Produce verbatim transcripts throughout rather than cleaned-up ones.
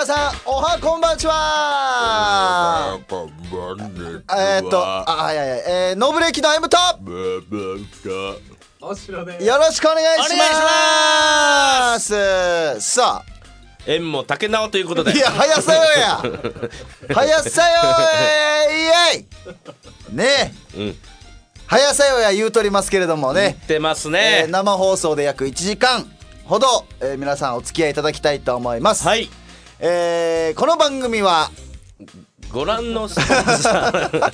皆さんおはこんばんちは。 こんばんね。 えーっとあいやいや、えー、ノブレキの M とおしろです。 よろしくお願いしますさあ縁も竹縄ということで、 いや早さよや早さよイエイねえ、 うん、 早さよや言うとりますけれどもね、 言ってますね、 えー生放送で約いちじかんほど、えー皆さんお付き合いいただきたいと思います。 はい、 えーこの番組はご覧のスポンサ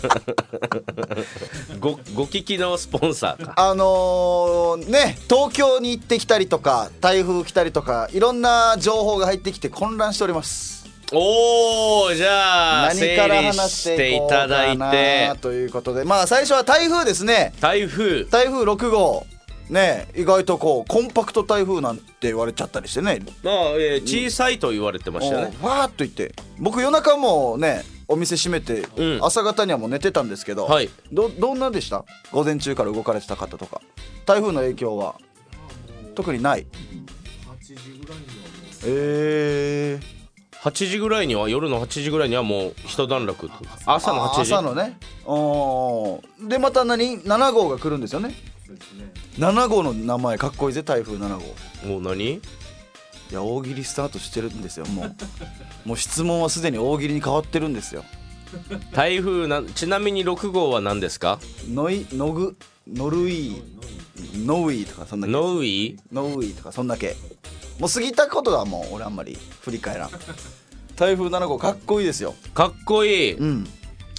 ーご, ご聞きのスポンサーか、 あのー、ね東京に行ってきたりとか台風来たりとかいろんな情報が入ってきて混乱しております。 おー、じゃあ何から整理話ししてていいこうかただいなて、 ということで、まあ最初は台風ですね。 台風台風ろく号ね、意外とこうコンパクト台風なんて言われちゃったりしてね、 まあ、えー小さいと言われてましたよね。 おわーっと言って僕夜中もねお店閉めて、 うん朝方にはもう寝てたんですけど、 はい、 どどんなでした？午前中から動かれてた方とか台風の影響は特にない。 はちじぐらいにはもうえー、 はちじぐらいには夜のはちじぐらいにはもう一段落と、朝のはちじ、 朝のね、おーでまた何なな号が来るんですよね。 そうですね。 なな号の名前かっこいいぜ、台風なな号。 もう何、 いや大喜利スタートしてるんですよ。もうもう質問はすでに大喜利に変わってるんですよ。 台風な、ちなみにろく号は何ですか？ ノイノグノルイノウイとかそんだけノウイノウイとかそんだけもう過ぎたことはもう俺あんまり振り返らん。台風なな号かっこいいですよ。 かっこいい、 うん。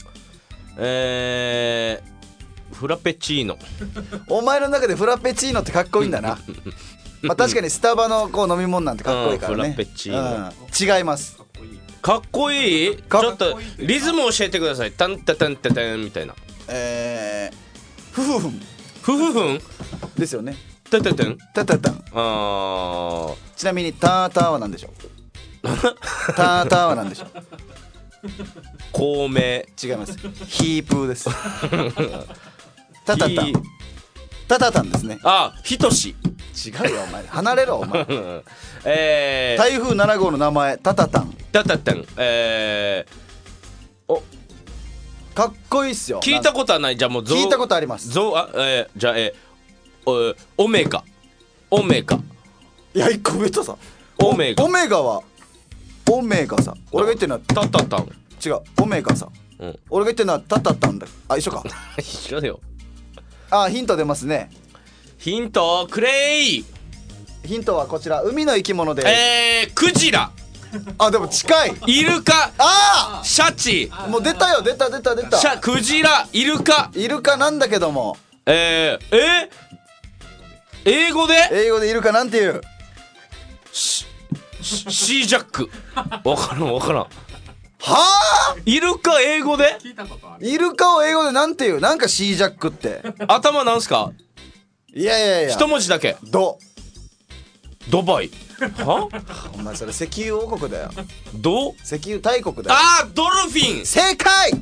えー、フラペチーノお前の中でフラペチーノってかっこいいんだな。まあ確かにスタバのこう飲み物なんてかっこいいからね。 うんフラペチーノうん、違います。 かっこいい。 かっこいい、 かちょっとリズム教えてください。タンタタンタタンみたいな。 えー、フフフンふふふんですよね。 タタタン、 タタタン。 あちなみにターターは何でしょう？ターターは何でしょう？ ー、孔明、 違います。ヒープーです。タタタンヒー、 タタタンですね。 あ、ひとし違うよお前、離れろお前。 えー、 台風なな号の名前タタタン、 タタタン、えー、お、 かっこいいっすよ。 聞いたことはない。じゃあもうゾウ聞いたことあります。 ゾウ、あ、えー、じゃあ、えー、おオメガオメガいや一個上とさオメガオメガはオメガさ、俺が言ってるのはタタタン、 違う、オメガさ、 うん、 俺が言ってるのはタタタンだ。あ、一緒か。 一緒だよ。 あ、ヒント出ますね。 ヒントくれい。 ヒントはこちら、海の生き物で、 えー、クジラ、 あ、でも近い。 イルカ、 あシャチ、 あもう出たよ、出た出た出た。 シャ、クジラ、イルカ、 イルカなんだけども、 えー、えー、英語で英語でイルカなんていう？ シシージャック、わからんわからん。 はあ、 イルカ英語で聞いたことある。 イルカを英語でなんていう？なんかシージャックって頭なんすか？ いやいやいや、 一文字だけ。 ド、 ドバイはお前それ石油王国だよ。 ド、 石油大国だよ。 あー、ドルフィン。 正解。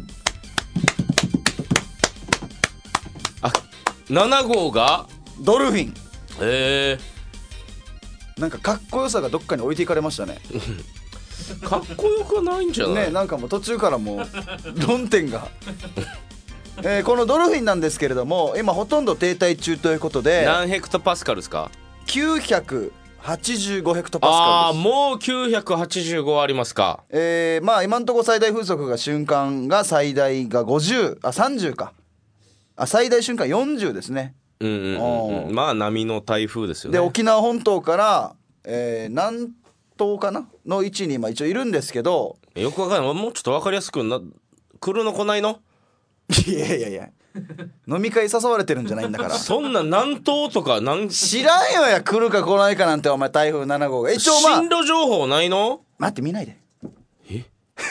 あ、なな号がドルフィン。 えなんかかっこよさがどっかに置いていかれましたね。 ー、かっこよくはないんじゃない？ ね、なんかもう途中からもう論点が、えーこのドルフィンなんですけれども今ほとんど停滞中ということで何ヘクトパスカルですか？ きゅうひゃくはちじゅうごヘクトパスああー、 カルです。 もうきゅうひゃくはちじゅうごありますか。 えー、まあ今のところ最大風速が瞬間が最大がごじゅう、あさんじゅうか、あ最大瞬間よんじゅうですね。 うんうんうん、 おーうん、まあ波の台風ですよね。 で沖縄本島から、えー、南東かなの位置に今一応いるんですけど、 よくわかんない。もうちょっとわかりやすくな、来るの来ないの？ いやいやいや飲み会誘われてるんじゃないんだから。 そんな南東とかなん知らんよや、来るか来ないかなんて。お前台風なな号が一応まあ進路情報ないの？ 待って見ないで。 え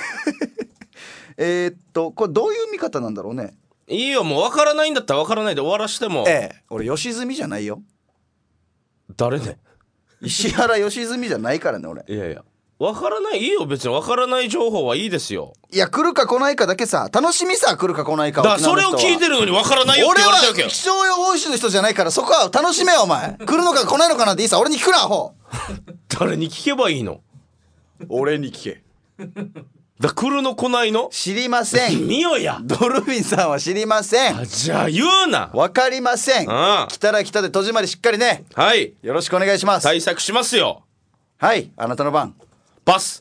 えー、っとこれどういう見方なんだろうね。 いいよ、もうわからないんだったらわからないで終わらしても。 ええ、俺吉住じゃないよ。 誰ね？ 石原良純じゃないからね俺。 いやいや、わからない、いいよ別に。わからない情報はいいですよ。 いや来るか来ないかだけさ、楽しみさ、来るか来ないか。 だからそれを聞いてるのにわからないよって俺言われたわけよは。気象予報士の人じゃないから、そこは楽しめよお前。来るのか来ないのかなんていいさ、俺に聞くなアホ。 誰に聞けばいいの？ 俺に聞け。 だ来るの来ないの知りません。 見よや。 ドルフィンさんは知りません。 あじゃあ言うな。 わかりません。 ああ来たら来たで戸締まりしっかりね、 はいよろしくお願いします。 対策しますよ。 はい、あなたの番。 パス。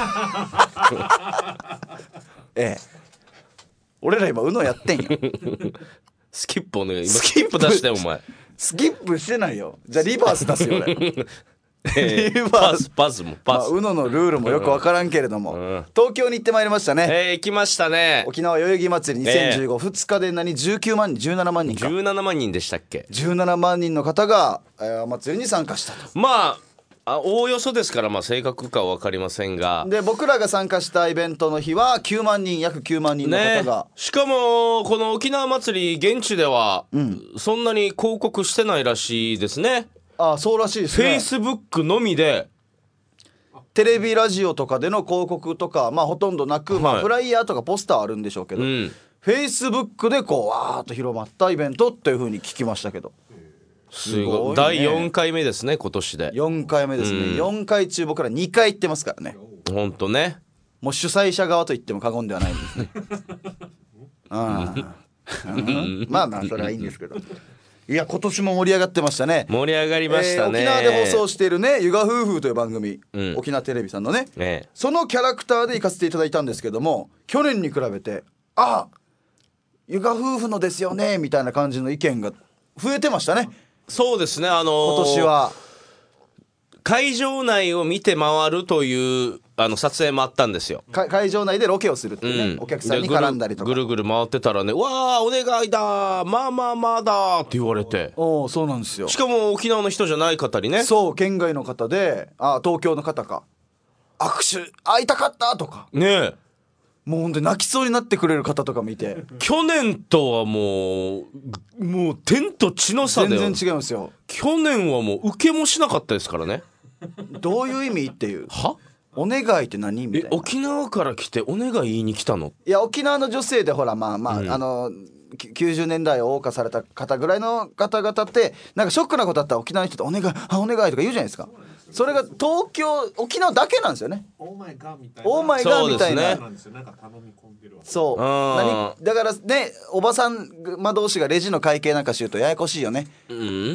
ええ、俺ら今ウノやってんよ。 スキップお願い。今スキップ出してお前。 スキップしてないよ。じゃあリバース出すよ俺。 えーリバースパスパスもまあ、 パス。 ウノのルールもよくわからんけれども、 うん東京に行ってまいりましたね。 えー、来ましたね。 沖縄代々木祭りにせんじゅうご、ふつかで何じゅうきゅうまんにんじゅうななまんにんかじゅうななまんにんでしたっけ。 じゅうななまんにんの方が、えー、お祭りに参加したと。 まああおおよそですから、まあ、正確かは分かりませんがで僕らが参加したイベントの日はきゅうまんにん約きゅうまんにんの方が、 ね、しかもこの沖縄祭り現地では、うん、そんなに広告してないらしいですね。 ああそうらしいですね。 フェイスブックのみでテレビラジオとかでの広告とか、まあ、ほとんどなく、 はい、 まあ、フライヤーとかポスターあるんでしょうけど、うん、フェイスブックでこうわーっと広まったイベントっていう風に聞きましたけど、 すごい、ね、だいよんかいめですね今年で。 よんかいめですね、うん、よんかい中僕らにかい行ってますからね。 ほんとね、 もう主催者側と言っても過言ではないんですね。あまあまあそれはいいんですけど、いや今年も盛り上がってましたね。 盛り上がりましたね、 えー、沖縄で放送しているねゆが夫婦という番組、うん、沖縄テレビさんのね、ねそのキャラクターで行かせていただいたんですけども、去年に比べてあゆが夫婦のですよねみたいな感じの意見が増えてましたね。 そうですね、あのー、 今年は会場内を見て回るというあの撮影もあったんですよ。 会場内でロケをするっていうね、うん、お客さんに絡んだりとかぐるぐる回ってたらね、わあお願いだまあまあまあだって言われて、 おそうなんですよ。 しかも沖縄の人じゃない方にね、 そう県外の方で、あ東京の方か握手会いたかったとかねえ、 もうほんで泣きそうになってくれる方とか見て、 去年とはもうもう天と地の差で全然違いますよ。 去年はもう受けもしなかったですからね。 どういう意味っていう、 はお願いって何みたいな。 え沖縄から来てお願い言いに来たの？ いや沖縄の女性でほらまあまあ、うん、あのきゅうじゅうねんだいを謳歌された方ぐらいの方々ってなんかショックなことあったら沖縄の人ってお願いあお願いとか言うじゃないですか。それが東京沖縄だけなんですよね。 オーマイガーみたいな。 オーマイガーみたいな。そう。何だからねおばさんま同士がレジの会計なんかしようとややこしいよね。うん。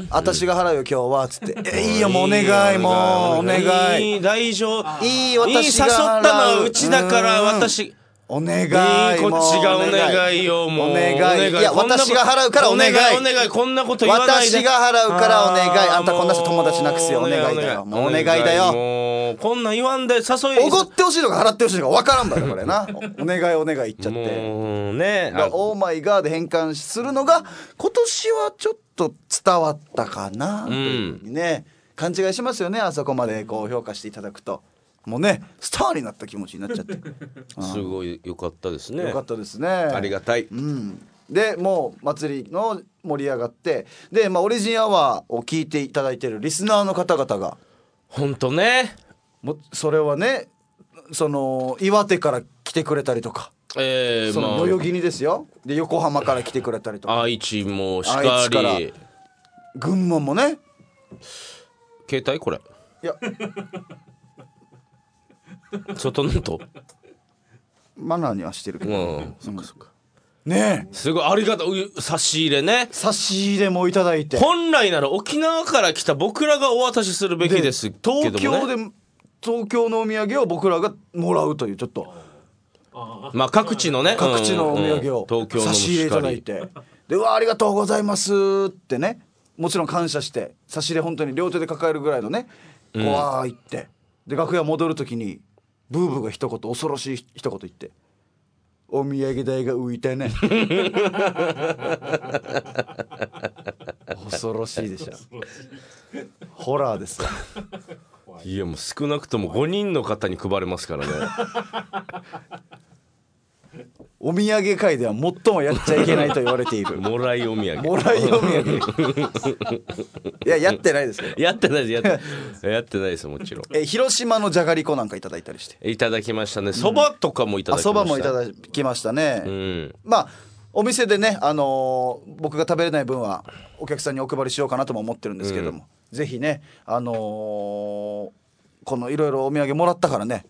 私が払うよ今日はつって。えいいよもうお願いもうお願い。 いい大丈夫。 いい私が払う。 誘ったのはうちだから私。 お願いこっちがお願いよもうお願い。いや私が払うからお願いお願いこんなこと言わないで。 私が払うからお願い。あんたこんな人友達なくすよお願いだよ。もうお願いだよ。 もうこんなん言わんで誘いおごってほしいのか払ってほしいのか分からんだよこれな。お願いお願い言っちゃってもうねオーマイガーで変換するのが今年はちょっと伝わったかな、うん、ね勘違いしますよね。あそこまでこう評価していただくともうねスターになった気持ちになっちゃってすごい良かったですね。 良かったですね。 ありがたい、 うん、でもう祭りの盛り上がってで、まあ、オリジンアワーを聞いていただいているリスナーの方々が本当ねもそれはねその岩手から来てくれたりとか、えー、その代々木にですよで横浜から来てくれたりとか愛知もしかり愛知から群馬もね携帯これいや外のとマナーにはしてるけど、 うん、そっかそっかねえすごいありがとう差し入れね差し入れもいただいて本来なら沖縄から来た僕らがお渡しするべきですけどもね東京で東京のお土産を僕らがもらうというちょっとまあ各地のね各地のお土産を差し入れいただいてでうわありがとうございますってねもちろん感謝して差し入れ本当に両手で抱えるぐらいのねこうわー行ってで楽屋戻る時にブーブーが一言恐ろしい一言言ってお土産代が浮いたね恐ろしいでしょホラーですか。 いやもう少なくともごにんの方に配れますからねお土産会では最もやっちゃいけないと言われているもらいお土産もらいお土産いややってないですけどやってないですやってやってないですもちろんえ広島のじゃがりこなんかいただいたりしていただきましたね。そばとかもいただきました。 そばもいただきましたね、うん、まあお店でね、あのー、僕が食べれない分はお客さんにお配りしようかなとも思ってるんですけども、うん、ぜひね、あのー、このいろいろお土産もらったからね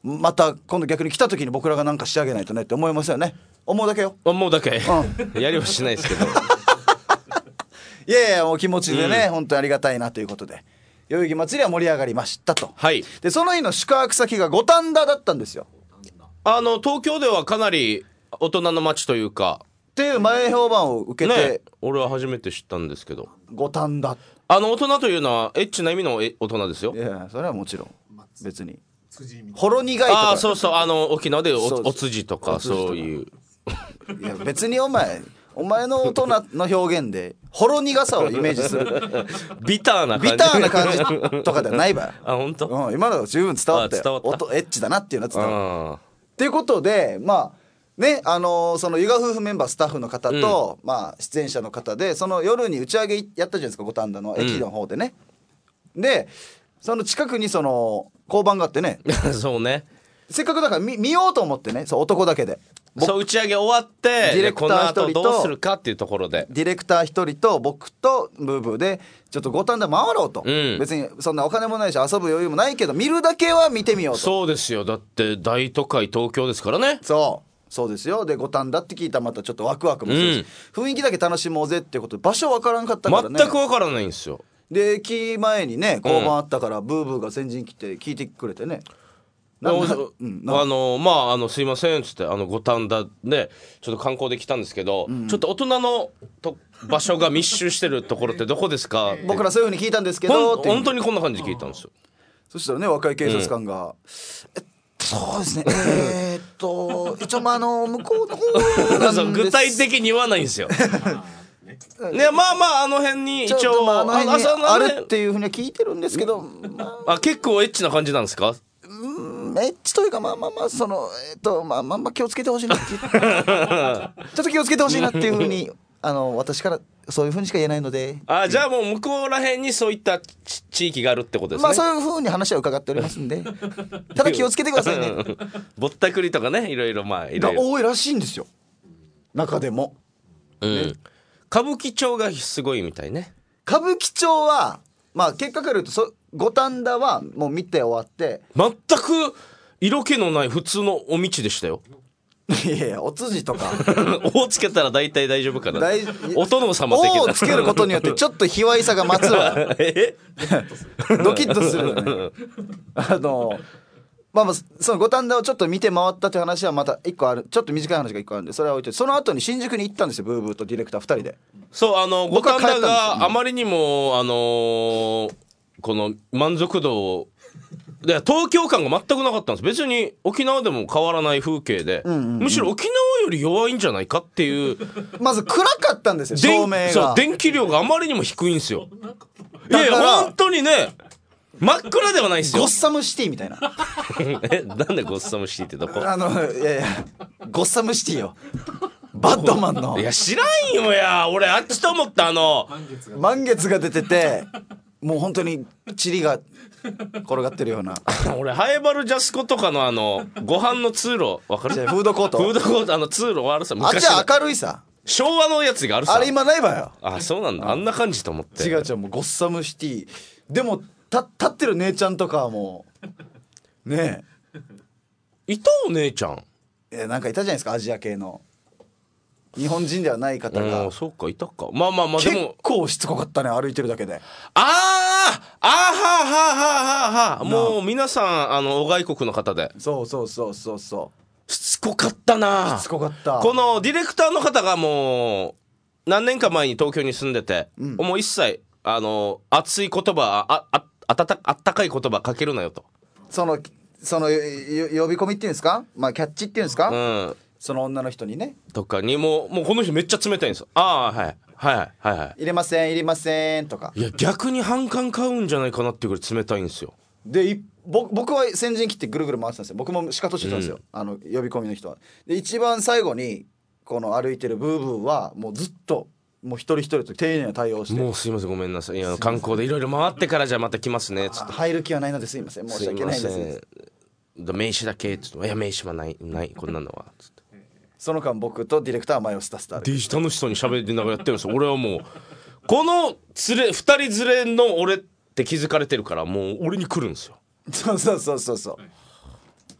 また今度逆に来た時に僕らがなんかしてあげないとねって思いますよね。思うだけよ。 思うだけ、 うやりはしないですけどいやいやもう気持ちでね、うん、本当にありがたいなということで代々木祭りは盛り上がりましたと。 はいでその日の宿泊先が五反田だったんですよ。 あの東京ではかなり大人の街というかっていう前評判を受けて、 ね、俺は初めて知ったんですけど五反田あの大人というのはエッチな意味の大人ですよ。 いやそれはもちろん別にほろ苦いとかあそうそうあの沖縄で お, おつじとかそういういや別にお前お前の大人の表現でほろ苦さをイメージするビターな感じビターな感じとかではないわよあ本当、 うん、今のは十分伝わったよ。 伝わった音エッチだなっていうのは伝わったっていうことでまあねあのー、そのゆが夫婦メンバースタッフの方と、うん、まあ出演者の方でその夜に打ち上げやったじゃないですか五反田の駅の方でね、うん、でその近くにその交番があってねそうねせっかくだから 見, 見ようと思ってねそう男だけでそう打ち上げ終わってディレクター一人とこの後どうするかっていうところでディレクター一人と僕とブーブーでちょっと五反田回ろうと、うん、別にそんなお金もないし遊ぶ余裕もないけど見るだけは見てみようと。 そうですよだって大都会東京ですからね。 そうそうですよ。で五反田って聞いたらまたちょっとワクワクもするし、うん、雰囲気だけ楽しもうぜっていうことで場所わからんかったからね全くわからないんですよ。で駅前にね交番あったから、うん、ブーブーが先陣切って聞いてくれてねあのまああのすいませんっつってあの五反田でちょっと観光で来たんですけど、うん、ちょっと大人のと場所が密集してるところってどこですか僕らそういう風に聞いたんですけどって本当にこんな感じで聞いたんですよ。 そしたらね若い警察官が、うん、えそうですねえー、っと一応まああの向こうの方なんです具体的に言わないんですよね、まあまああの辺に一応あの辺にあるっていうふうには聞いてるんですけど、 まあ、あ結構エッチな感じなんですか。 うんエッチというかまあまあまあそのえっとまあまあまあ気をつけてほしいなってちょっと気をつけてほしいなっていうふうにあの私からそういうふうにしか言えないのであじゃあもう向こうら辺にそういった地域があるってことですね。 まあそういうふうに話は伺っておりますんでただ気をつけてくださいねぼったくりとかねいろいろまあいろいろ多いらしいんですよ中でも、 うんね、歌舞伎町がすごいみたいね。 歌舞伎町はまあ結果から言うとそ五反田はもう見て終わって全く色気のない普通のお道でしたよいやいやおつじとか 「お」つけたら大体大丈夫かなお殿様的な 「お」をつけることによってちょっと卑猥さが増すわドキッとするよねあのまあまあその五反田をちょっと見て回ったという話はまた一個あるちょっと短い話が一個あるんでそれは置いてその後に新宿に行ったんですよブーブーとディレクターふたりで。 そうあの五反田があまりにも、うん、あのー、この満足度で東京感が全くなかったんです。別に沖縄でも変わらない風景で、うんうんうん、むしろ沖縄より弱いんじゃないかっていうまず暗かったんですよ照明が。 そう電気量があまりにも低いんですよ。いやいや本当にね真っ暗ではないですよ。 ゴッサムシティみたいなえなんでゴッサムシティってどこ。 あのいやいやゴッサムシティよバットマンの。 いや知らんよや俺あっちと思ったあの満月が出ててもう本当に塵が転がってるような俺ハエバルジャスコとかのあのご飯の通路わかる。 フードコートフードコートあの通路悪さ昔あっちは明るいさ昭和のやつがあるさあれ今ないわよ。 あそうなんだあんな感じと思って。 違う違うもうゴッサムシティでもた立ってる姉ちゃんとかはもうねえいたお姉ちゃんえなんかいたじゃないですかアジア系の日本人ではない方が。 そうかいたかまあまあまあでも結構しつこかったね歩いてるだけで。 あーあーはーはーはーはーはーもう皆さんあのお外国の方でそうそうそうそうそうしつこかったな。 しつこかった。 このディレクターの方がもう何年か前に東京に住んでて、うん、もう一切あの熱い言葉あああたたあったかい言葉かけるなよと。 そのその呼び込みっていうんですかまあキャッチっていうんですか、うん、その女の人にねとかにももうこの人めっちゃ冷たいんですよ。ああはいはいはいはい入れません入れませんとか。 いや逆に反感買うんじゃないかなっていうぐらい冷たいんですよ。 でぼ僕は先陣切ってぐるぐる回ってたんですよ。僕も仕方してたんですよ、うん、あの呼び込みの人は。で一番最後にこの歩いてるブーブーはもうずっともう一人一人と丁寧な対応してもうすいませんごめんなさいいや観光でいろいろ回ってからじゃあまた来ますねつって入る気はないのですいません申し訳ないです。 名刺だけつっていや名刺はないないこんなのはつってその間僕とディレクターは前をスタスタで楽しそうに喋りながらやってるんですよ。俺はもうこの連れ二人連れの俺って気づかれてるからもう俺に来るんですよ。 そうそうそうそうそう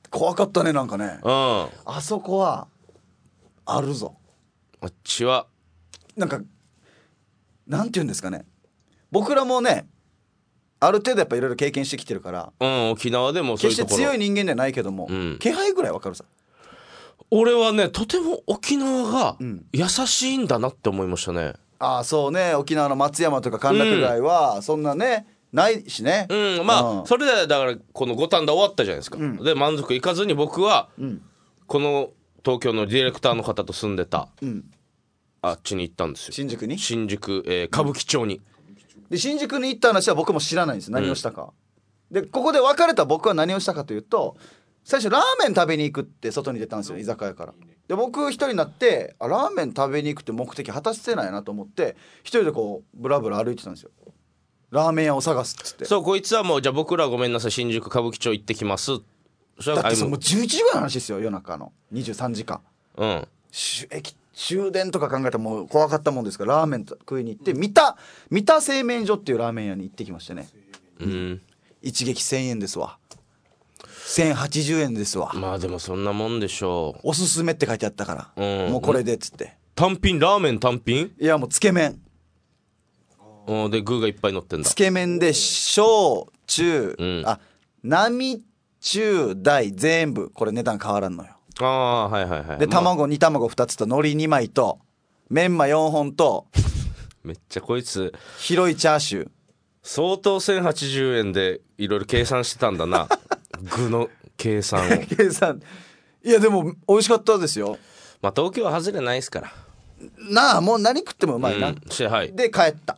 怖かったねなんかね。 うんああそこはあるぞ。 っちはなんかなんて言うんですかね、僕らもねある程度やっぱいろいろ経験してきてるから、 うん沖縄でもそういうところ決して強い人間じゃないけども、 うん、 気配ぐらいわかるさ。 俺はねとても沖縄がうん優しいんだなって思いましたね。 ああそうね、沖縄の松山とか歓楽街はそんなね、ないしね。 うんまあ、 うんそれでだからこの五反田終わったじゃないですか、 んで満足いかずに僕はうんこの東京のディレクターの方と住んでたうんあっちに行ったんですよ。 新宿に新宿、えー歌舞伎町に、 で新宿に行った話は僕も知らないんです、何をしたか、でここで別れた僕は何をしたかというと、最初ラーメン食べに行くって外に出たんですよ、居酒屋から。で僕一人になってあラーメン食べに行くって目的果たしてないなと思って一人でこうブラブラ歩いてたんですよ、ラーメン屋を探すっつって。 そうこいつはもうじゃあ僕らごめんなさい新宿歌舞伎町行ってきます。そしたらだってそあいもうじゅういちじぐらいの話ですよ、夜中のにじゅうさんじかん。 うんし駅終電とか考えたらもう怖かったもんですからラーメン食いに行って三田三田製麺所っていうラーメン屋に行ってきましてね、 うん一撃せんえんですわ、せんはちじゅうえんですわ、 まあでもそんなもんでしょう。 おすすめって書いてあったから、 うんもうこれでっつって、 単品ラーメン単品いやもうつけ麺うんで具がいっぱい乗ってんだ。 つけ麺で小中、 うんあ並中大全部これ値段変わらんのよ。 ああはいはいはい。 でまあ卵煮卵ふたつと海苔にまいとメンマよんほんとめっちゃこいつ広いチャーシュー相当せんはちじゅうえんでいろいろ計算してたんだな具の計算を。 計算いやでも美味しかったですよ。 まあ東京は外れないですから。 なあもう何食ってもうまいな、 うんしはいで帰った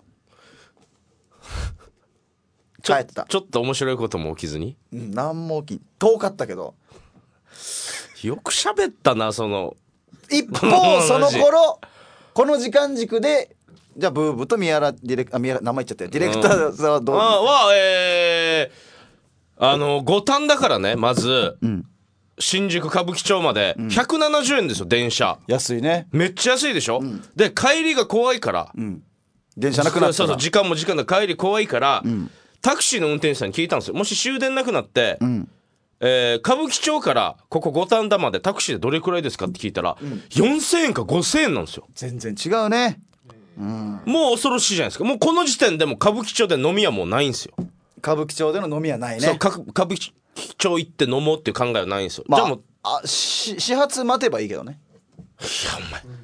ちょ帰ったちょっと面白いことも起きずにうん何も起きん遠かったけど、 よく喋ったなその一方その頃この時間軸でじゃあブーブーと宮原ディレクあ宮原名前言っちゃったよディレクターはどう、 あはえー、あの五反だからねまず、 ん新宿歌舞伎町までひゃくななじゅうえんですよ電車。 安いね、 めっちゃ安いでしょ、で帰りが怖いから、 うん、電車なくなったらそうそう時間も時間だ帰り怖いから、タクシーの運転手さんに聞いたんですよ。もし終電なくなって、 んえー歌舞伎町からここ五反田までタクシーでどれくらいですかって聞いたら、よんせんえんかごせんえんなんですよ。 全然違うね、 もう恐ろしいじゃないですか。もうこの時点でもう歌舞伎町で飲み屋もうないんですよ。 歌舞伎町での飲みはないね。 そうか歌舞伎町行って飲もうっていう考えはないんですよ、 まあ、 じゃあもうあし始発待てばいいけどね。 いやお前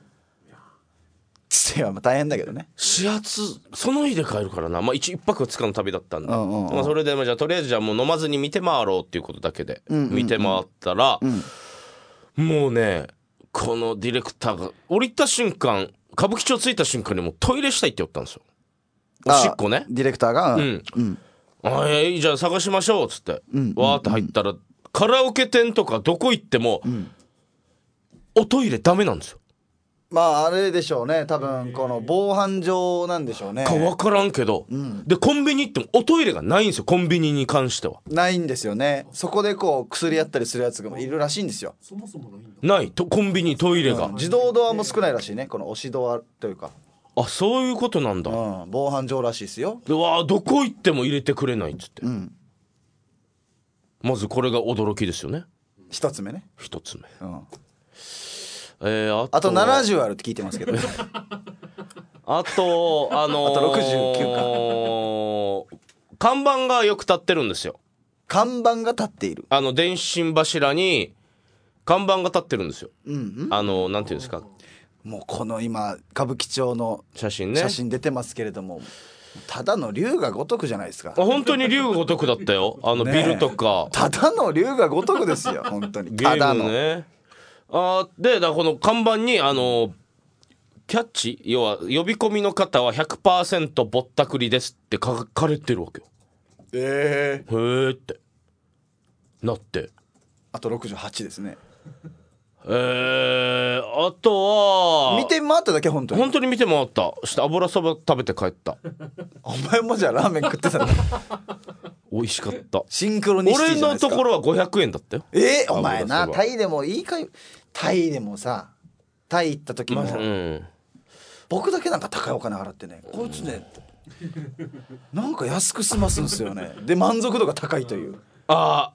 いやまあ大変だけどね。 始発その日で帰るからな、まあ、一, 一泊二日の旅だったんで、 うんうんうんまあ、それでまあじゃあとりあえずじゃあもう飲まずに見て回ろうっていうことだけでんうんうん見て回ったら、もうねこのディレクターが降りた瞬間歌舞伎町着いた瞬間にもうトイレしたいって言ったんですよ。おしっこね。 ディレクターが、 うんうんあいいじゃあ探しましょうっつって、 んわーって入ったらカラオケ店とかどこ行っても、おトイレダメなんですよ。 まああれでしょうね、多分この防犯上なんでしょうね。 か分からんけど、でコンビニ行ってもおトイレがないんですよ。コンビニに関してはないんですよね。そこでこう薬やったりするやつがいるらしいんですよ。 そもそもないんだ。 ないとコンビニトイレが、 自動ドアも少ないらしいね、この押しドアというか、 あそういうことなんだ、 うん、防犯上らしいですよ。 でわーどこ行っても入れてくれないっつって、 うん、 まずこれが驚きですよね一つ目ね、 一つ目。 うん、 えー、あとあとななじゅうあるって聞いてますけどあとあのー、 あとろくじゅうきゅう看板がよく立ってるんですよ。 看板が立っている。 あの電信柱に看板が立ってるんですよ、 うんうん、 あのなんていうんですか、 もうこの今歌舞伎町の写真ね写真出てますけれども、ただの龍が如くじゃないですか。 あ本当に龍が如くだったよ。あのねえビルとか、 ただの龍が如くですよ本当に。 ゲーただの、 ムね。あでだからこの看板にあのキャッチ要は呼び込みの方は ひゃくパーセント ぼったくりですって書かれてるわけよ。 ええへえってなって、 あとろくじゅうはちですね。 えー、あとは見て回っただけ本当に。 本当に見て回った。して油そば食べて帰った。 お前もじゃあラーメン食ってたの美味しかった。 シンクロニシティ俺じゃないですか。 のところはごひゃくえんだったよ。 えー、お前な油そばタイでもいいかい。タイでもさ、タイ行った時も、 まあうん僕だけなんか高いお金払ってね、こいつねなんか安く済ますんですよね。で満足度が高いという。 あ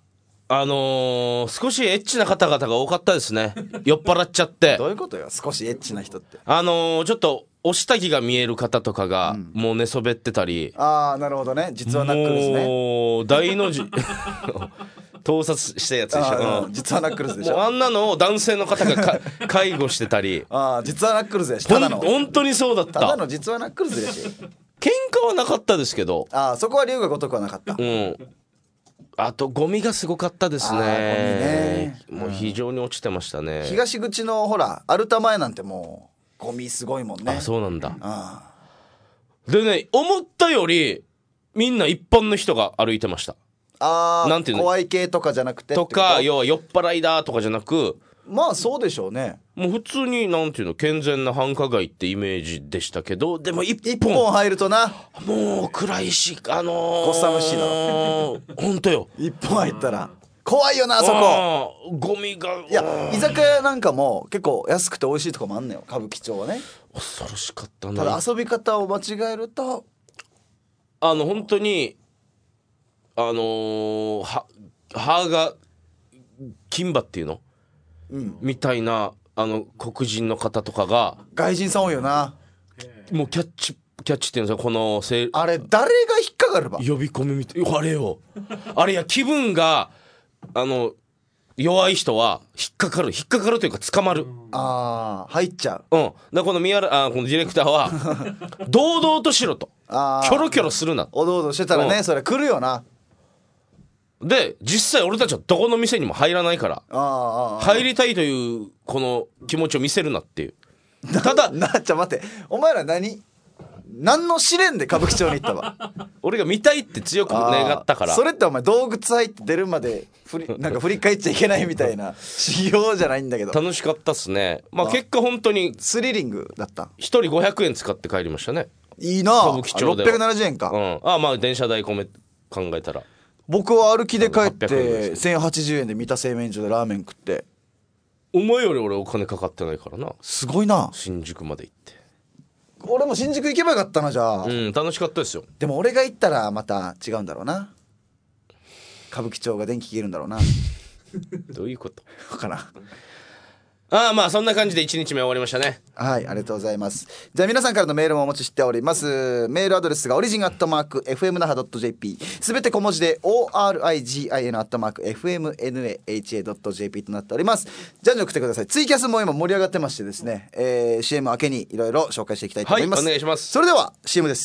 あのー、少しエッチな方々が多かったですね。酔っ払っちゃってどういうことよ少しエッチな人って。 あのー、ちょっとお下着が見える方とかがもう寝そべってたり、 うん、ああなるほどね実はナックルズね。 もう大の字盗撮したやつでしょ、 うん、実はナックルズでしょ。 もうあんなのを男性の方がか介護してたりああ実はナックルズでした。ただの本当にそうだったただの実はナックルズでしょ。 喧嘩はなかったですけど、 ああそこは龍が如くはなかった。 うんあとゴミがすごかったですね。 あーゴミねもう非常に落ちてましたね。 東口のほらアルタ前なんてもうゴミすごいもんね。 あそうなんだ。 あでね思ったよりみんな一般の人が歩いてました。 あなんていうの怖い系とかじゃなくてとかって要は酔っ払いだとかじゃなくまあそうでしょうね。 もう普通になんていうの健全な繁華街ってイメージでしたけどでも一一本本入るとなもう暗いしあのー、 ゴッサムシーだろほんとよ一本入ったら怖いよなあそこ。 あーゴミがいや居酒屋なんかも結構安くて美味しいとこもあんのよ歌舞伎町はね。 恐ろしかったな。 ただ遊び方を間違えるとあの本当にあのー、は歯が金歯っていうの、うん、みたいなあの黒人の方とかが外人さん多いよな。 もうキャッチキャッチっていうんですかこのせあれ誰が引っかかれば呼び込みみたいあれよあれや気分があの弱い人は引っかかる引っかかるというか捕まる。 あー入っちゃう。うん。だからこの宮原あこのディレクターは堂々としろと。 あキョロキョロするな。 おどおどしてたらね、 うん、 それ来るよな。 で実際俺たちはどこの店にも入らないからああ入りたいというこの気持ちを見せるなっていう。ただなっちゃ待ってお前ら何何の試練で歌舞伎町に行ったわ俺が見たいって強く願ったから。 それってお前洞窟入って出るまで振りなんか振り返っちゃいけないみたいな修行じゃないんだけど楽しかったっすね。まあ結果本当にスリリングだった。 一人ごひゃくえん使って帰りましたね。 いいな歌舞伎町ではろっぴゃくななじゅうえんか、 うん、ああまあ電車代込め考えたら僕は歩きで帰っはっぴゃくえんでてせんはちじゅうえんで三田製麺所でラーメン食って。 お前より俺お金かかってないからな。 すごいな。 新宿まで行って。 俺も新宿行けばよかったなじゃあ。 うん楽しかったですよ。 でも俺が行ったらまた違うんだろうな。歌舞伎町が電気消えるんだろうなどういうこと分からん。 ああまあそんな感じでいちにちめ終わりましたね。 はいありがとうございます。じゃあ皆さんからのメールもお待ちしております。メールアドレスがオリジンアットマーク エフエム 那覇 .jp すべて小文字で オーアールアイジーアイエヌ アットマーク エフエムエヌエイチエー ドット ジェーピー となっております。じゃんじゃん送ってください。ツイキャスも今盛り上がってましてですね、えー、シーエム 明けにいろいろ紹介していきたいと思います。 はいお願いします。 それでは シーエム です。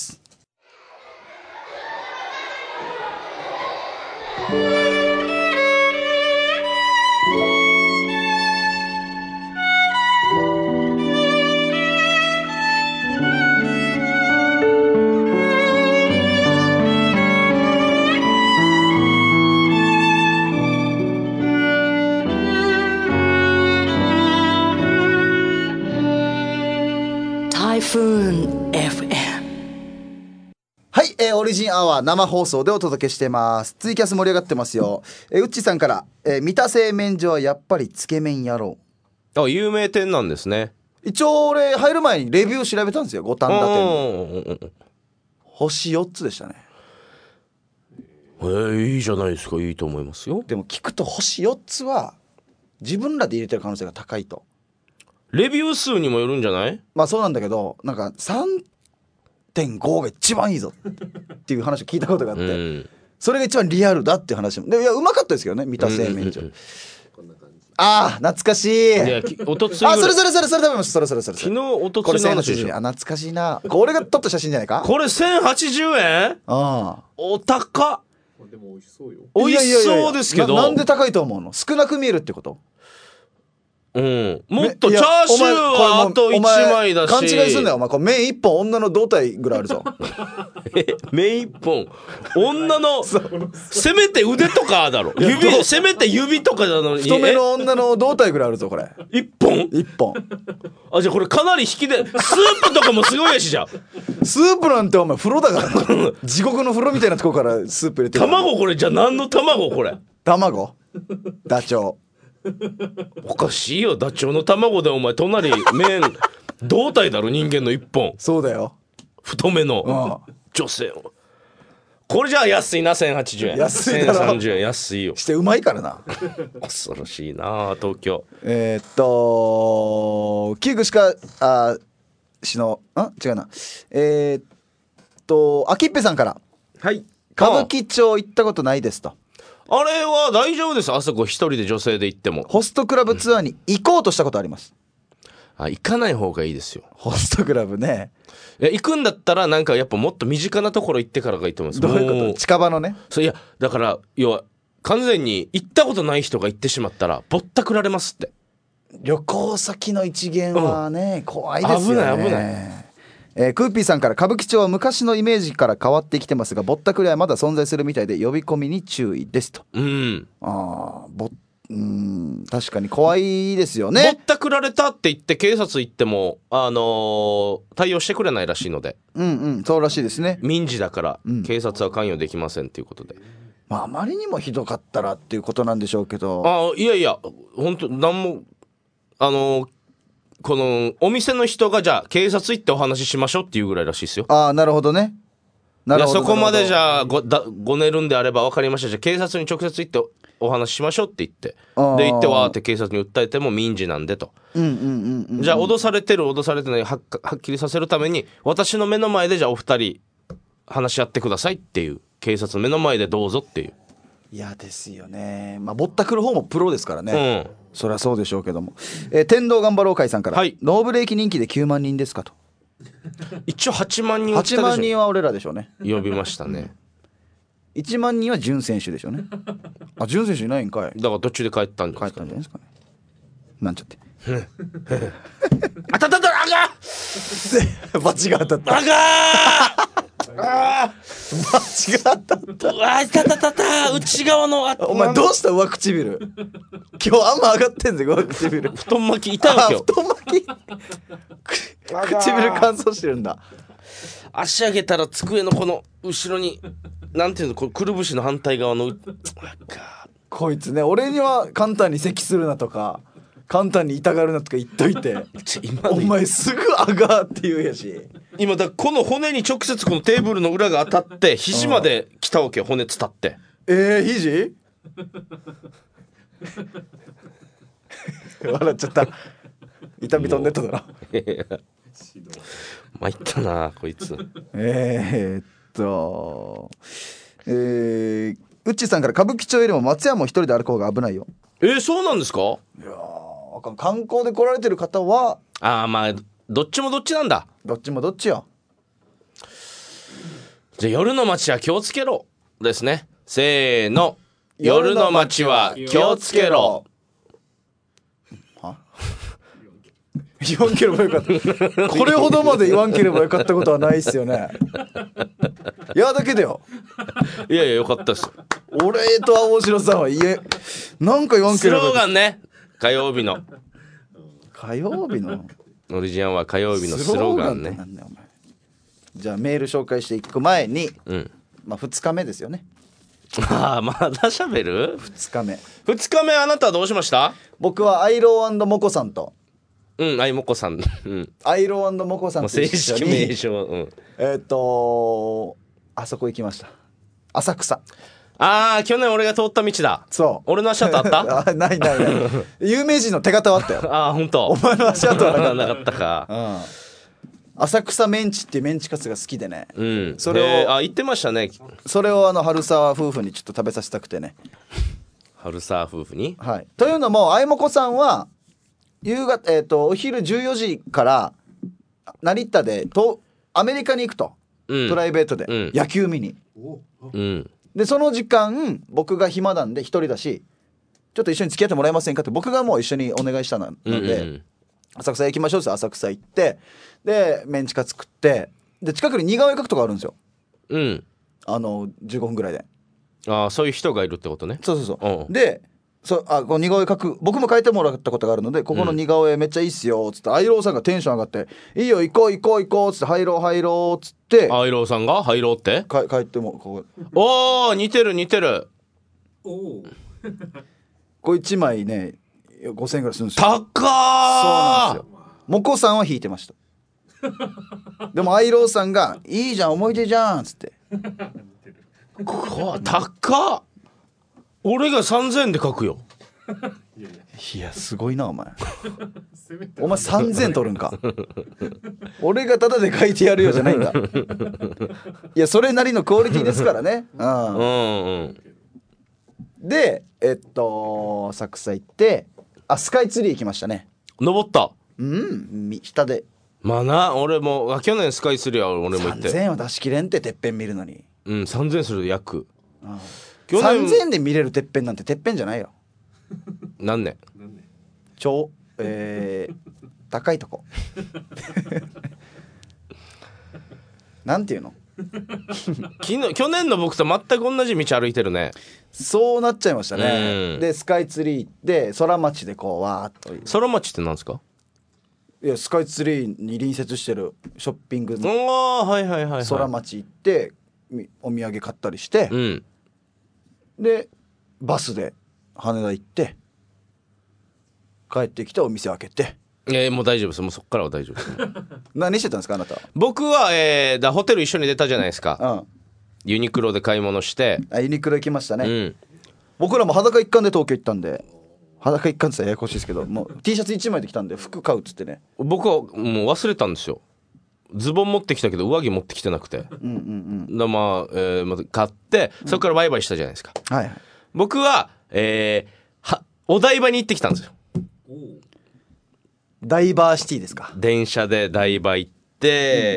エフエムはい、えー、オリジンアワー生放送でお届けしてます。ツイキャス盛り上がってますよ。えー、うっちさんから、えー、三田製麺所はやっぱりつけ麺やろう。 あ有名店なんですね。 一応俺入る前にレビュー調べたんですよ。五反田店の星よっつでしたね。 えー、いいじゃないですか。いいと思いますよ。 でも聞くと星よっつは自分らで入れてる可能性が高いと。 レビュー数にもよるんじゃない？ まあそうなんだけどなんか さんてんご が一番いいぞっていう話を聞いたことがあって、うん、それが一番リアルだっていう話もでいやうまかったですけどね三田製麺所、うんうんうんうん、ああ懐かしい。いやおとついぐらいあそれそれそれそれ食べました。それそれそれ昨日おとついこれせんはちじゅうえん。あ懐かしいな。これが撮った写真じゃないか。 これせんはちじゅうえん。ああお高っ。 でも美味しそうよ。 美味しそうですけどな, なんで高いと思うの。少なく見えるってこと。 うん、もっとチャーシューはあといちまいだし。 勘違いすんなよお前。これ麺一本女の胴体ぐらいあるぞえ麺一本女のせめて腕とかだろ。指せめて指とかなのに太めの女の胴体ぐらいあるぞこれ。 一本一本。 あじゃあこれかなり引きでスープとかもすごいやしじゃん。 スープなんてお前風呂だから地獄の風呂みたいなとこからスープ入れてる。 卵これじゃあ何の卵これ。 卵ダチョウおかしいよ。ダチョウの卵でお前隣麺胴体だろ人間の一本。 そうだよ太めの女性をこれじゃあ安いなせんはちじゅうえん安いだろせんさんじゅうえん安いよしてうまいからな。 恐ろしいな東京。 えーっとキグシカあしのあ違うなえー、っとあきっぺさんからはい歌舞伎町行ったことないですと。 あれは大丈夫です。あそこ一人で女性で行ってもホストクラブツアーに行こうとしたことあります。 あ行かない方がいいですよ。 ホストクラブね。 いや行くんだったらなんかやっぱもっと身近なところ行ってからがいいと思います。 どういうこもと？近場のね。 そういやだから要は完全に行ったことない人が行ってしまったらぼったくられますって。 旅行先の一元はね、うん、怖いですよね。 危ない危ない。 えー、クーピーさんから歌舞伎町は昔のイメージから変わってきてますがぼったくりはまだ存在するみたいで呼び込みに注意ですと。 うん。 ああぼうん確かに怖いですよね。 ぼったくられたって言って警察行ってもあのー、対応してくれないらしいので。 うんうんそうらしいですね。 民事だから警察は関与できませんということで、うん、 まああまりにもひどかったらっていうことなんでしょうけど。 あいやいや本当なんもあのーこのお店の人がじゃあ警察行ってお話ししましょうっていうぐらいらしいですよ。 ああなるほどね。なるほど。 いやそこまでじゃあ ご, だごねるんであれば分かりました。じゃあ警察に直接行ってお話ししましょうって言ってで行ってわーって警察に訴えても民事なんでと、 うんうんうんうん、 じゃあ脅されてる脅されてない は, はっきりさせるために私の目の前でじゃあお二人話し合ってくださいっていう警察の目の前でどうぞっていう。 嫌ですよね。まあぼったくる方もプロですからね、 うん、 そりゃそうでしょうけども、えー、天童頑張ろう会さんから、はい、ノーブレーキ人気できゅうまんにんですかと。 一応はちまんにんはちまんにんは俺らでしょうね。 呼びましたね。 いちまんにんは準選手でしょうね。あ準選手いないんかい。 だから途中で帰ったんじゃないですか、ね、 帰ったんじゃないですかね。なんちゃって当たったったあがバチが当たったあがあバチが当たったうわたたたた内側のあお前どうした上唇今日あんま上がってんぜ上唇布団巻き痛いわ今日布団巻き唇乾燥してるんだ。 足上げたら机のこの後ろになんていうのこれくるぶしの反対側のこいつね俺には簡単に咳するなとか簡単に痛がるなとか言っといてお前すぐあがーって言うやし今だこの骨に直接このテーブルの裏が当たって肘まで来たわけよ骨伝ってえー肘笑っちゃった痛み飛んでっただろ参ったなこいつえー、っとえー、ウッチーさんから歌舞伎町よりも松山も一人で歩く方が危ないよ。 えー、そうなんですか。いや観光で来られてる方はああまあどっちもどっちなんだ。 どっちもどっちよ。 じゃあ夜の街は気をつけろですね。せーの夜の街は気をつけろ。は言わんければよかったこれほどまで言わんければよかったことはないっすよね。いやだけだよ。 いやいやよかったっす。 俺と青白さんは言えなんか言わんければ。 スローガンね火曜日の火曜日のオリジアンは火曜日のスローガンね。 なんだよお前。じゃあメール紹介していく前に、 うんまあ、ふつかめですよね。 ああまだ喋る。 ふつかめふつかめあなたはどうしました。 僕はアイロー&モコさんとうんアイモコさん、うん、 アイロー&モコさんと正式名称、うん、 えっ、ー、とあそこ行きました浅草。 ああ去年俺が通った道だ。 そう俺の足跡あったあないないない有名人の手形はあったよああ本当。 お前の足跡はなかったか、 うん、浅草メンチっていうメンチカツが好きでね、 うん、 それをあ言ってましたね。 それをあの春沢夫婦にちょっと食べさせたくてね。 春沢夫婦に、 はい、というのもあいもこさんは夕方、えー、とお昼じゅうよじから成田でとアメリカに行くと、うん、プライベートで、うん、野球見に、うん、でその時間僕が暇なんで一人だしちょっと一緒に付き合ってもらえませんかって僕がもう一緒にお願いしたので、うんうん、浅草行きましょうって浅草行ってでメンチカツ食ってで近くに似顔絵描くとこあるんですよ、うん、あのじゅうごふんぐらいで。 あそういう人がいるってことね。 そうそうそう、うん、でそあこの似顔絵描く僕も描いてもらったことがあるのでここの似顔絵めっちゃいいっすよっつってアイローさんがテンション上がっていいよ行こう行こう行こうっつって入ろう入ろうっつってアイローさんが入ろうってか帰ってもここおー似てる似てるおこれいちまいねごせんえんぐらいするんですよ。 高ー。そうなんですよ。モコさんは引いてましたでもアイローさんがいいじゃん思い出じゃんっつってこ高っ。俺がさんぜんえんで書くよ。 いやすごいなお前お前さんぜん取るんか俺がタダで書いてやるよじゃないんだいやそれなりのクオリティですからね、うん、 うんうんでえっと浅草行ってあスカイツリー行きましたね。 登った。 うんみ下でまあな俺もあ去年スカイツリーは俺も行ってさんぜんえんは出しきれんっててっぺん見るのに。 うんさんぜんえんする約、 うん、 去年さんぜんえんで見れるてっぺんなんててっぺんじゃないよ。 何年超えー、高いとこなんていうの昨日去年の僕と全く同じ道歩いてるね。 そうなっちゃいましたね、 うん、 でスカイツリーで空町でこうわーっと空町ってなんですか。 いやスカイツリーに隣接してるショッピングのはいはいはいはい、 空町行ってお土産買ったりして、 うん、 でバスで羽田行って帰ってきてお店開けて。 えー、もう大丈夫です。もうそっからは大丈夫です何してたんですかあなた。 僕は、えー、だホテル一緒に出たじゃないですか、 うん、 ユニクロで買い物して。 あユニクロ行きましたね、 うん、 僕らも裸一貫で東京行ったんで。裸一貫って言ったらややこしいですけどもう T シャツいちまいで来たんで服買うっつってね。 僕はもう忘れたんですよ。ズボン持ってきたけど上着持ってきてなくて、 うんうんうん、 だまあ、えー、また買ってそこからバイバイしたじゃないですか、 うん、はいはい。 僕は、えー、はお台場に行ってきたんですよ。 ダイバーシティですか。 電車で台場行って、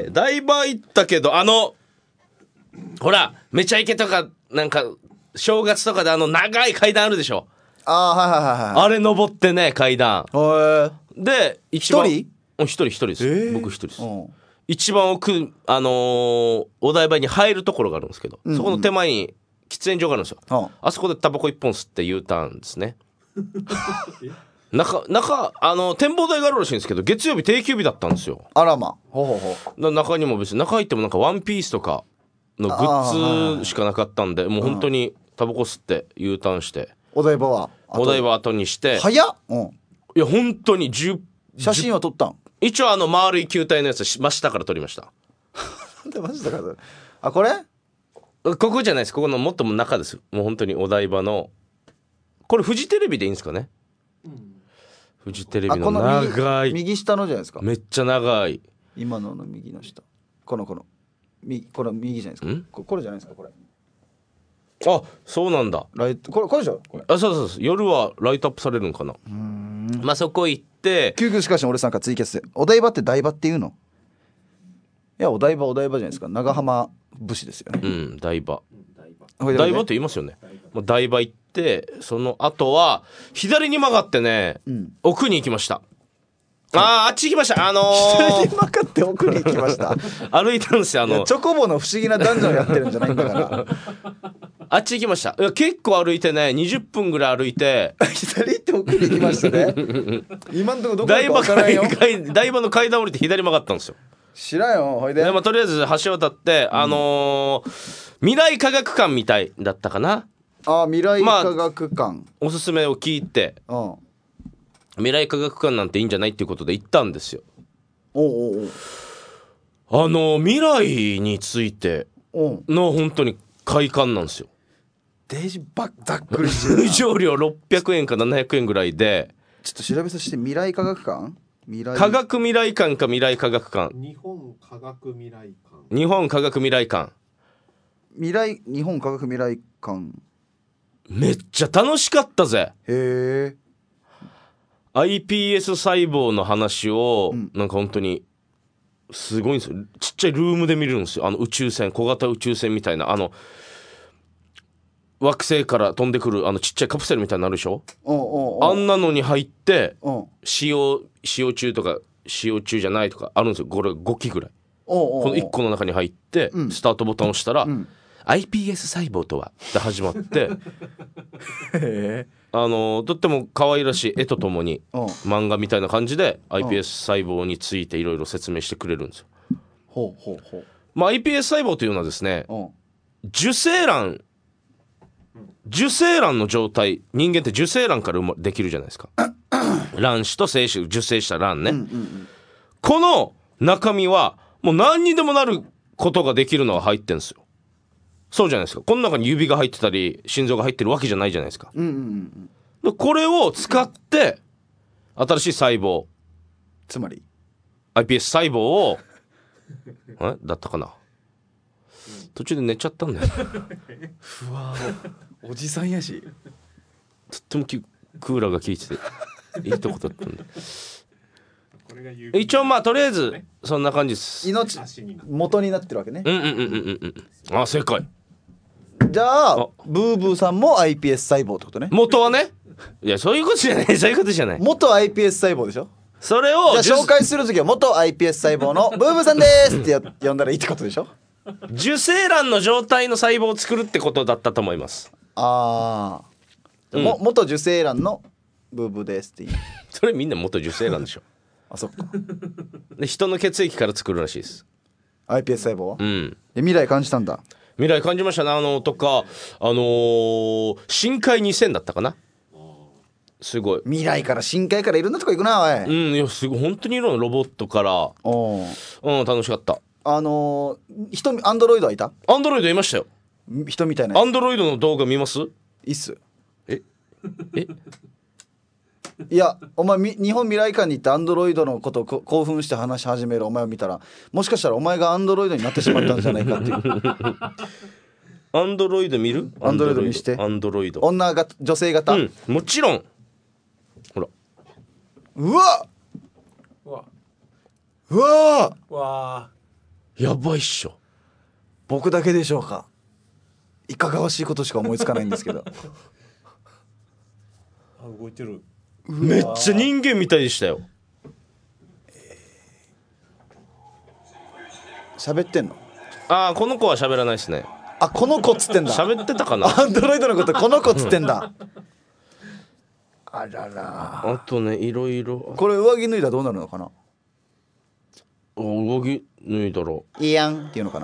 うん、台場行ったけどあのほらめちゃイケとかなんか正月とかであの長い階段あるでしょ。 あーはいはいはいはい。 あれ登ってね階段で一番一人一人一人です、えー、僕一人です、うん、一番奥あのー、お台場に入るところがあるんですけど、うんうん、そこの手前に喫煙所があるんですよ、うん、あそこでタバコ一本吸って U ターンですね中中あの展望台があるらしいんですけど月曜日定休日だったんですよ。 あらまほうほうほう。中にも別に中入ってもなんかワンピースとかのグッズしかなかったんでもう本当にタバコ吸って U ターンしてお台場はお台場後にして早っ、うん、 いや本当にじゅう写真は撮ったん。 一応あの丸い球体のやつ真下から撮りました真下からあこれここじゃないです。ここのもっとも中です。もう本当にお台場のこれフジテレビでいいんですかね、うん、フジテレビの長い右, 右下のじゃないですか。 めっちゃ長い今のの右の下このこの右これ右じゃないですか。こ, これじゃないですかこれ。 あそうなんだ。 ライトこれこれでしょこれ。 あそうそうそう夜はライトアップされるんかな。うーんまあそこ行って救急しかし俺さんからツイキャスでお台場って台場っていうの。いやお台場お台場じゃないですか。長浜武士ですよね。 うん台場台場って言いますよね。もう台場行ってその後は左に曲がってね、うん、奥に行きました。あああっち行きました。あのー、 左に曲がって奥に行きました歩いたんですよ。あのチョコボの不思議なダンジョンやってるんじゃないんだからあっち行きました。いや結構歩いてねにじゅっぷんぐらい歩いて左行って奥に行きましたね今んとこどこか分からんよ。 台場の階段降りて左曲がったんですよ。 知らんよほいで。 で、まあ、とりあえず橋渡って、うん、あのー、未来科学館みたいだったかな。 あ未来科学館、まあ、 おすすめを聞いて、うん、未来科学館なんていいんじゃないっていうことで行ったんですよ。 おうおうおう。 あの未来についての本当に快感なんですよ。 デージばざっくりしてるな入場料ろっぴゃくえんかななひゃくえんぐらいで。 ちょっと調べさせて。未来科学館未来科学未来館か未来科学館。 日本科学未来館。 日本科学未来館。 未来日本科学未来館。 めっちゃ楽しかったぜ。 へえ。 アイピーエス 細胞の話を、うん、なんか本当にすごいんですよ。ちっちゃいルームで見れるんですよ。あの宇宙船小型宇宙船みたいなあの惑星から飛んでくるあのちっちゃいカプセルみたいになるでしょ。おうおうおう。あんなのに入って使用使用中とか使用中じゃないとかあるんですよ。これごきぐらい。おうおうおう。このいっこの中に入って、うん、スタートボタンを押したら、うん、アイピーエス 細胞とはって始まってあのとっても可愛らしい絵とともに漫画みたいな感じで アイピーエス 細胞についていろいろ説明してくれるんですよ。 ほうほうほう。 まあ アイピーエス 細胞というのはですね、受精卵受精卵の状態、人間って受精卵からできるじゃないですか卵子と精子受精した卵ね、うんうんうん、この中身はもう何にでもなることができるのが入ってるんですよ。 そうじゃないですか。この中に指が入ってたり心臓が入ってるわけじゃないじゃないですか、 うんうんうんでこれを使って新しい細胞つまりアイピーエス 細胞をえだったかな途中で寝ちゃったんだようわおじさんやしとってもきクーラーが効いてていいとこだったんだこれが有一応まあとりあえずそんな感じです命足になる元になってるわけね、 うんうんうんうんうんうんあ正解じゃああブーブーさんも アイピーエス 細胞ってことね。 元はねいやそういうことじゃないそういうことじゃない元 アイピーエス 細胞でしょ。 それをじゃあ紹介するときは元 アイピーエス 細胞のブーブーさんですってや呼んだらいいってことでしょ。 受精卵の状態の細胞を作るってことだったと思いますああ、 うんも元受精卵のブーブーですっていい。 それみんな元受精卵でしょあそっか。 で人の血液から作るらしいですアイピーエス 細胞は、 うんで未来感じたんだ。 未来感じましたねあのとかあのー、深海にせんだったかなすごい未来から深海からいろんなとこ行くなおい、 うんいやすごい本当にいろんなロボットからおーうん楽しかったあのー、人アンドロイドはいたアンドロイドいましたよ人みたいなやアンドロイドの動画見ますついいっす。 ええいやお前み日本未来館に行ってアンドロイドのことをこ興奮して話し始めるお前を見たらもしかしたらお前がアンドロイドになってしまったんじゃないかっていうアンドロイド見るアンドロイド見してアンドロイド女が女性型、 うんもちろんほらうわうわうわうわやばいっしょ僕だけでしょうか。いかがわしいことしか思いつかないんですけどあ動いてるめっちゃ人間みたいでしたよ喋ってんの。 ああこの子は喋らないですねあこの子っつってんだ。 喋ってたかなアンドロイドのことこの子っつってんだあららあとねいろいろこれ上着脱いだらどうなるのかな。 上着脱いだろいいやんっていうのかな。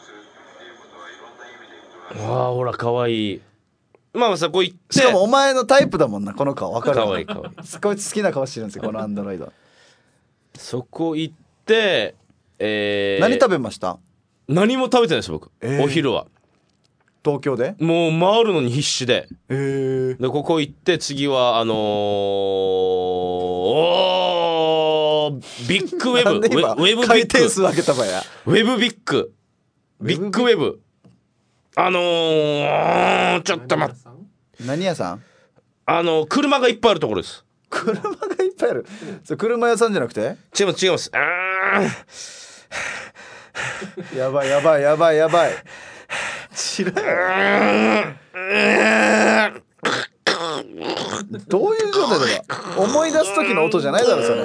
ああほらかわいいまあそこ行ってしかもお前のタイプだもんなこの顔分かる。 かわいいかわいいこいつ好きな顔してるんですよこのアンドロイド。 そこ行ってえー、 何食べました。 何も食べてないです僕、 えーお昼は東京で。 もう回るのに必死でへえ。 でここ行って次はあのー、おービッグウェブなんで今ウェウェブビ回ッグ転数上げたばや。 ウェブビッグビッグウェブあのー、ちょっと待ってさん何屋さん。 あの車がいっぱいあるところです車がいっぱいある。それ車屋さんじゃなくて。 違います違いますあやばいやばいやばいやばい。知らんよ。どういう状態だろ。思い出す時の音じゃないだろそれ。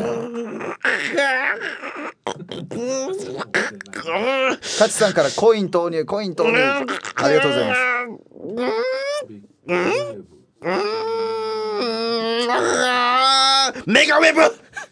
カチさんからコイン投入コイン投入ありがとうございます。 メガウェブ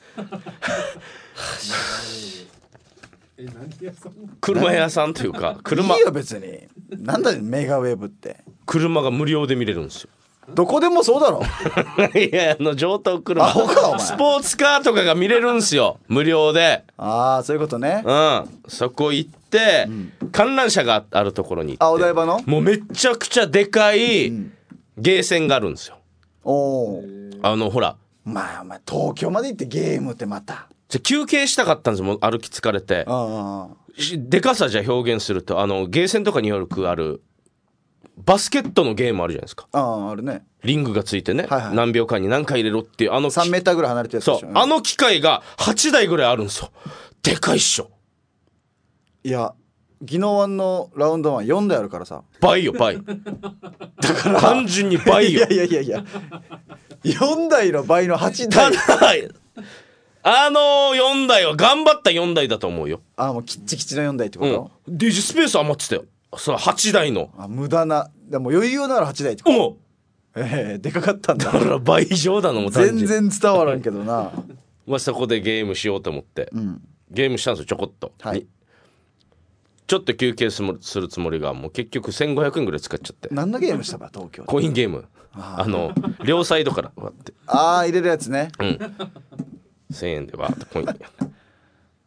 え何屋さん車屋さんというか車いいよ別に。なんだよメガウェブって。 車が無料で見れるんですよどこでもそうだろ。 いやあの上等車アホかお前スポーツカーとかが見れるんですよ無料でああそういうことね。 うんそこ行って、観覧車があるところに行ってあお台場の。 もうめちゃくちゃでかいゲーセンがあるんですよおお。 あのほらまあお前東京まで行ってゲームってまた。 じゃ休憩したかったんですよもう歩き疲れてあしでかさじゃ表現するとあのゲーセンとかによくあるバスケットのゲームあるじゃないですかああああるね。 リングがついてね、 はいはい何秒間に何回入れろっていうあのさんメーターぐらい離れてるやつでしょ。 そうあの機械がはちだいぐらいあるんですよでかいっしょいや宜野湾のラウンドワンよんだいあるからさ。 倍よ倍だから単純に倍よいやいやいやいやよんだいの倍のはちだたい。 だあのよんだいは頑張ったよんだいだと思うよ、 ああもうキッチキチのよんだいってこうんと、、 デジスペース余ってたよそうはちだいのあ無駄な。でも余裕ならはちだいってこと。 おうええでかかったんだだから倍以上だのもう単純全然伝わらんけどな。 まあ、そこでゲームしようと思って、 うんゲームしたんですよちょこっと、 はいにちょっと休憩するするつもりがもう結局せんごひゃくえんぐらい使っちゃって何のゲームしたか東京で。 コインゲームあの両サイドから割ってああ入れるやつね。 うんせんえんでわーっとコイン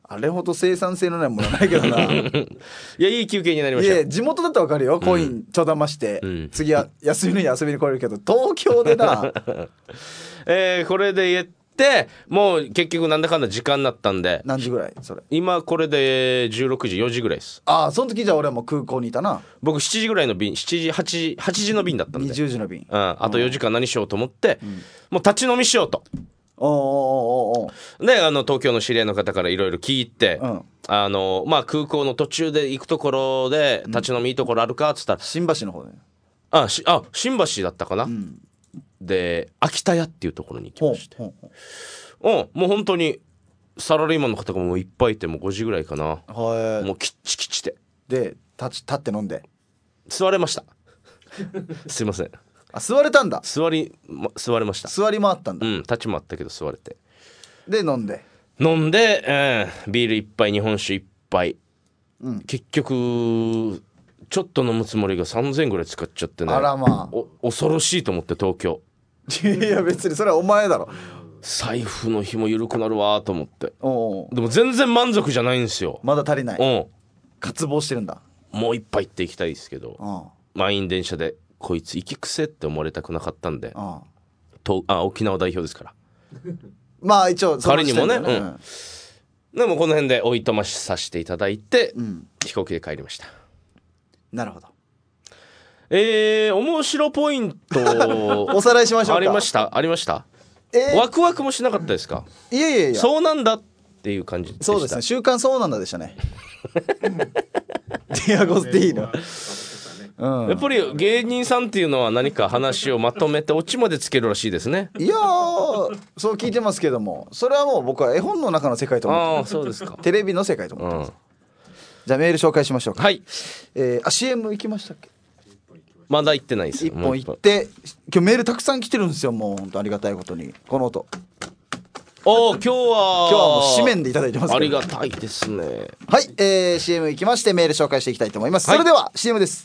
あれほど生産性のないものはないけどないやいい休憩になりましたや地元だったら分かるよ、コインちょだまして、 うん、 次は休みの日遊びに来れるけど東京でなえー、これで言ってもう結局なんだかんだ時間になったんで。 何時ぐらいそれ今これでじゅうろくじよじぐらいです。 ああその時じゃあ俺はもう空港にいたな。 僕しちじぐらいの便しちじはちじはちじの便だったんでにじゅうじの便、 うん、あとよじかん何しようと思って、うん、もう立ち飲みしようと。 おーおーおーおーであの東京の知り合いの方からいろいろ聞いて、うん、あのまあ、空港の途中で行くところで立ち飲みいいところあるかっつったら、うん、 新橋の方で、 あしあ新橋だったかな、うん、で秋田屋っていうところに行きまして、ほうほうほう、うん、もう本当にサラリーマンの方がもういっぱいいてもうごじぐらいかな、もうキッチキチでで立ち立って飲んで座れましたすいません。 あ座れたんだ。 座り、ま、座れました。 座り回ったんだ。 うん立ち回ったけど座れてで飲んで飲んで、えー、ビール一杯日本酒一杯、うん、結局ちょっと飲むつもりがさんぜんぐらい使っちゃってね。 あらまあお恐ろしいと思って東京いや別にそれはお前だろ。 財布の紐緩くなるわと思って。おうでも全然満足じゃないんですよ。 まだ足りない。 うん渇望してるんだ。 もう一杯って行きたいですけど満員電車でこいつ息癖って思われたくなかったんで、ああとあ沖縄代表ですからまあ一応仮にもね、うん、でもこの辺でおいとましさせていただいて、うん、飛行機で帰りました。 なるほど。 えー、面白ポイントおさらいしましょうか。 ありましたありました、えー、ワクワクもしなかったですか。 いやいやいやそうなんだっていう感じでした。 そうですね週刊そうなんだでしたねディアゴスティーノうん、やっぱり芸人さんっていうのは何か話をまとめてオチまでつけるらしいですね。 いやーそう聞いてますけどもそれはもう僕は絵本の中の世界と思ってます。 あそうですか。 テレビの世界と思ってます、うん、じゃあメール紹介しましょうか。 はい、 えー、あ シーエム 行きましたっけ。 まだ行ってないですよ。いっぽん行って今日メールたくさん来てるんですよ。もう本当ありがたいことにこの音お今日は今日はもう紙面でいただいてますけどありがたいですね。 はい、えー、シーエム 行きましてメール紹介していきたいと思います、はい、それでは シーエム です。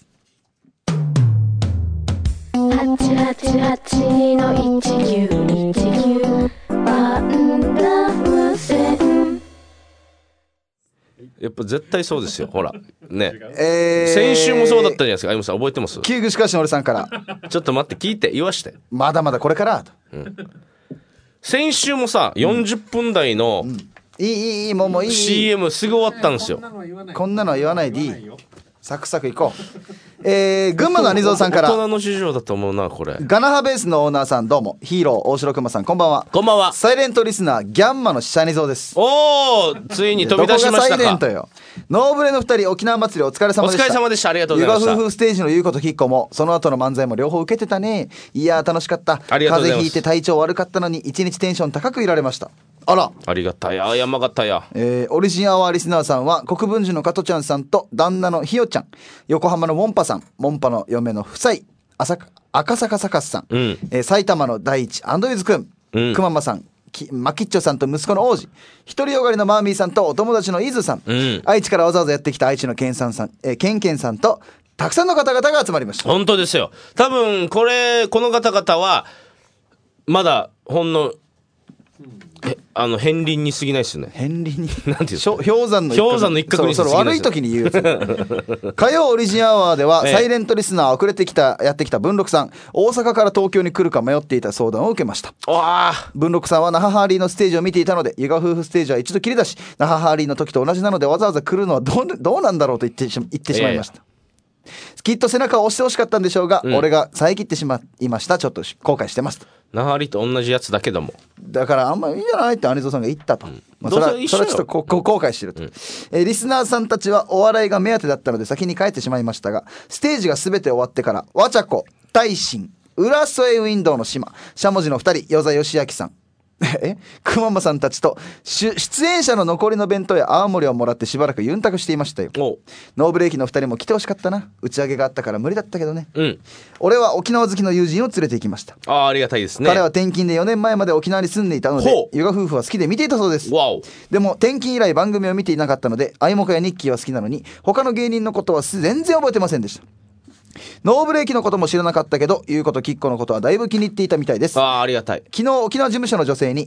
はちはちはちのいちきゅういちきゅうワンダ無線。 やっぱ絶対そうですよほらね、えー、先週もそうだったじゃないですか。あゆむさん覚えてます。 旧具しかしの俺さんからちょっと待って聞いて言わしてまだまだこれから、うん、 先週もさ、うん、よんじゅっぷん台の、うん、いいいいいいもうもういいシーエム すぐ終わったんですよ。 こんなのは言わないでいいサクサクいこう。えー、群馬のアニゾーさんから大人の事情だと思うなこれ。 ガナハベースのオーナーさんどうも。ヒーロー大城熊さんこんばんは。 こんばんは。 サイレントリスナーギャンマのシャニゾーです。 おーついに飛び出しましたか。 どこがサイレントよ。ノーブレのふたり沖縄祭りお疲れ様でした。 お疲れ様でした。ありがとうございました。 ゆが夫婦ステージの言うこときっこもその後の漫才も両方受けてたね。いやー楽しかった。 ありがとうございます。 風邪ひいて体調悪かったのに一日テンション高くいられました。あらありがたや山形や、 えー、オリジンアワーリスナーさんは国分寺の加トちゃんさんと旦那のひよちゃん、横浜のモンパさん、モンパの嫁の夫妻、赤坂サカスさん、うんえー、埼玉の第一アンドユーズくん、うん、くままさん、マキッチョさんと息子の王子、独りよがりのマーミーさんとお友達のイズさん、うん、愛知からわざわざやってきた愛知のケンさんさん、えー、ケンケンさんとたくさんの方々が集まりました。 本当ですよ。多分これこの方々はまだほんのえあの片鱗に過ぎないですよね。 片鱗になんていう氷山の氷山の一角に過ぎない。 悪い時に言うやつ火曜オリジンアワーでは、ええ、サイレントリスナー遅れてきたやってきた文禄さん、大阪から東京に来るか迷っていた相談を受けました。文禄さんは那覇ハーリーのステージを見ていたので、ゆが夫婦ステージは一度切り出し、那覇ハーリーの時と同じなのでわざわざ来るのはどう、どうなんだろうと言ってし、言ってしまいました。ええきっと背中を押してほしかったんでしょうが、うん、俺が遮ってしまいました。ちょっと後悔してます。 那覇りと同じやつだけどもだからあんまいいんじゃないって姉蔵さんが言ったと、うんまあ、それはそれはちょっとここ後悔してると、うんえー、リスナーさんたちはお笑いが目当てだったので先に帰ってしまいましたが、ステージが全て終わってからわちゃこ、大臣、浦添ウィンドウの島、しゃもじのふたり、与座義明さんえくままさんたちと出演者の残りの弁当や青森をもらってしばらくユンタクしていましたよ。ノーブレーキのふたりも来てほしかったな。打ち上げがあったから無理だったけどね、うん、俺は沖縄好きの友人を連れて行きました。 あ, ありがたいですね。 彼は転勤でよねんまえまで沖縄に住んでいたので、ゆが夫婦は好きで見ていたそうです。でも転勤以来番組を見ていなかったので、あいもかやニッキーは好きなのに他の芸人のことは全然覚えてませんでした。ノーブレーキのことも知らなかったけど、言うこときっこのことはだいぶ気に入っていたみたいです。 あありがたい。 昨日沖縄事務所の女性に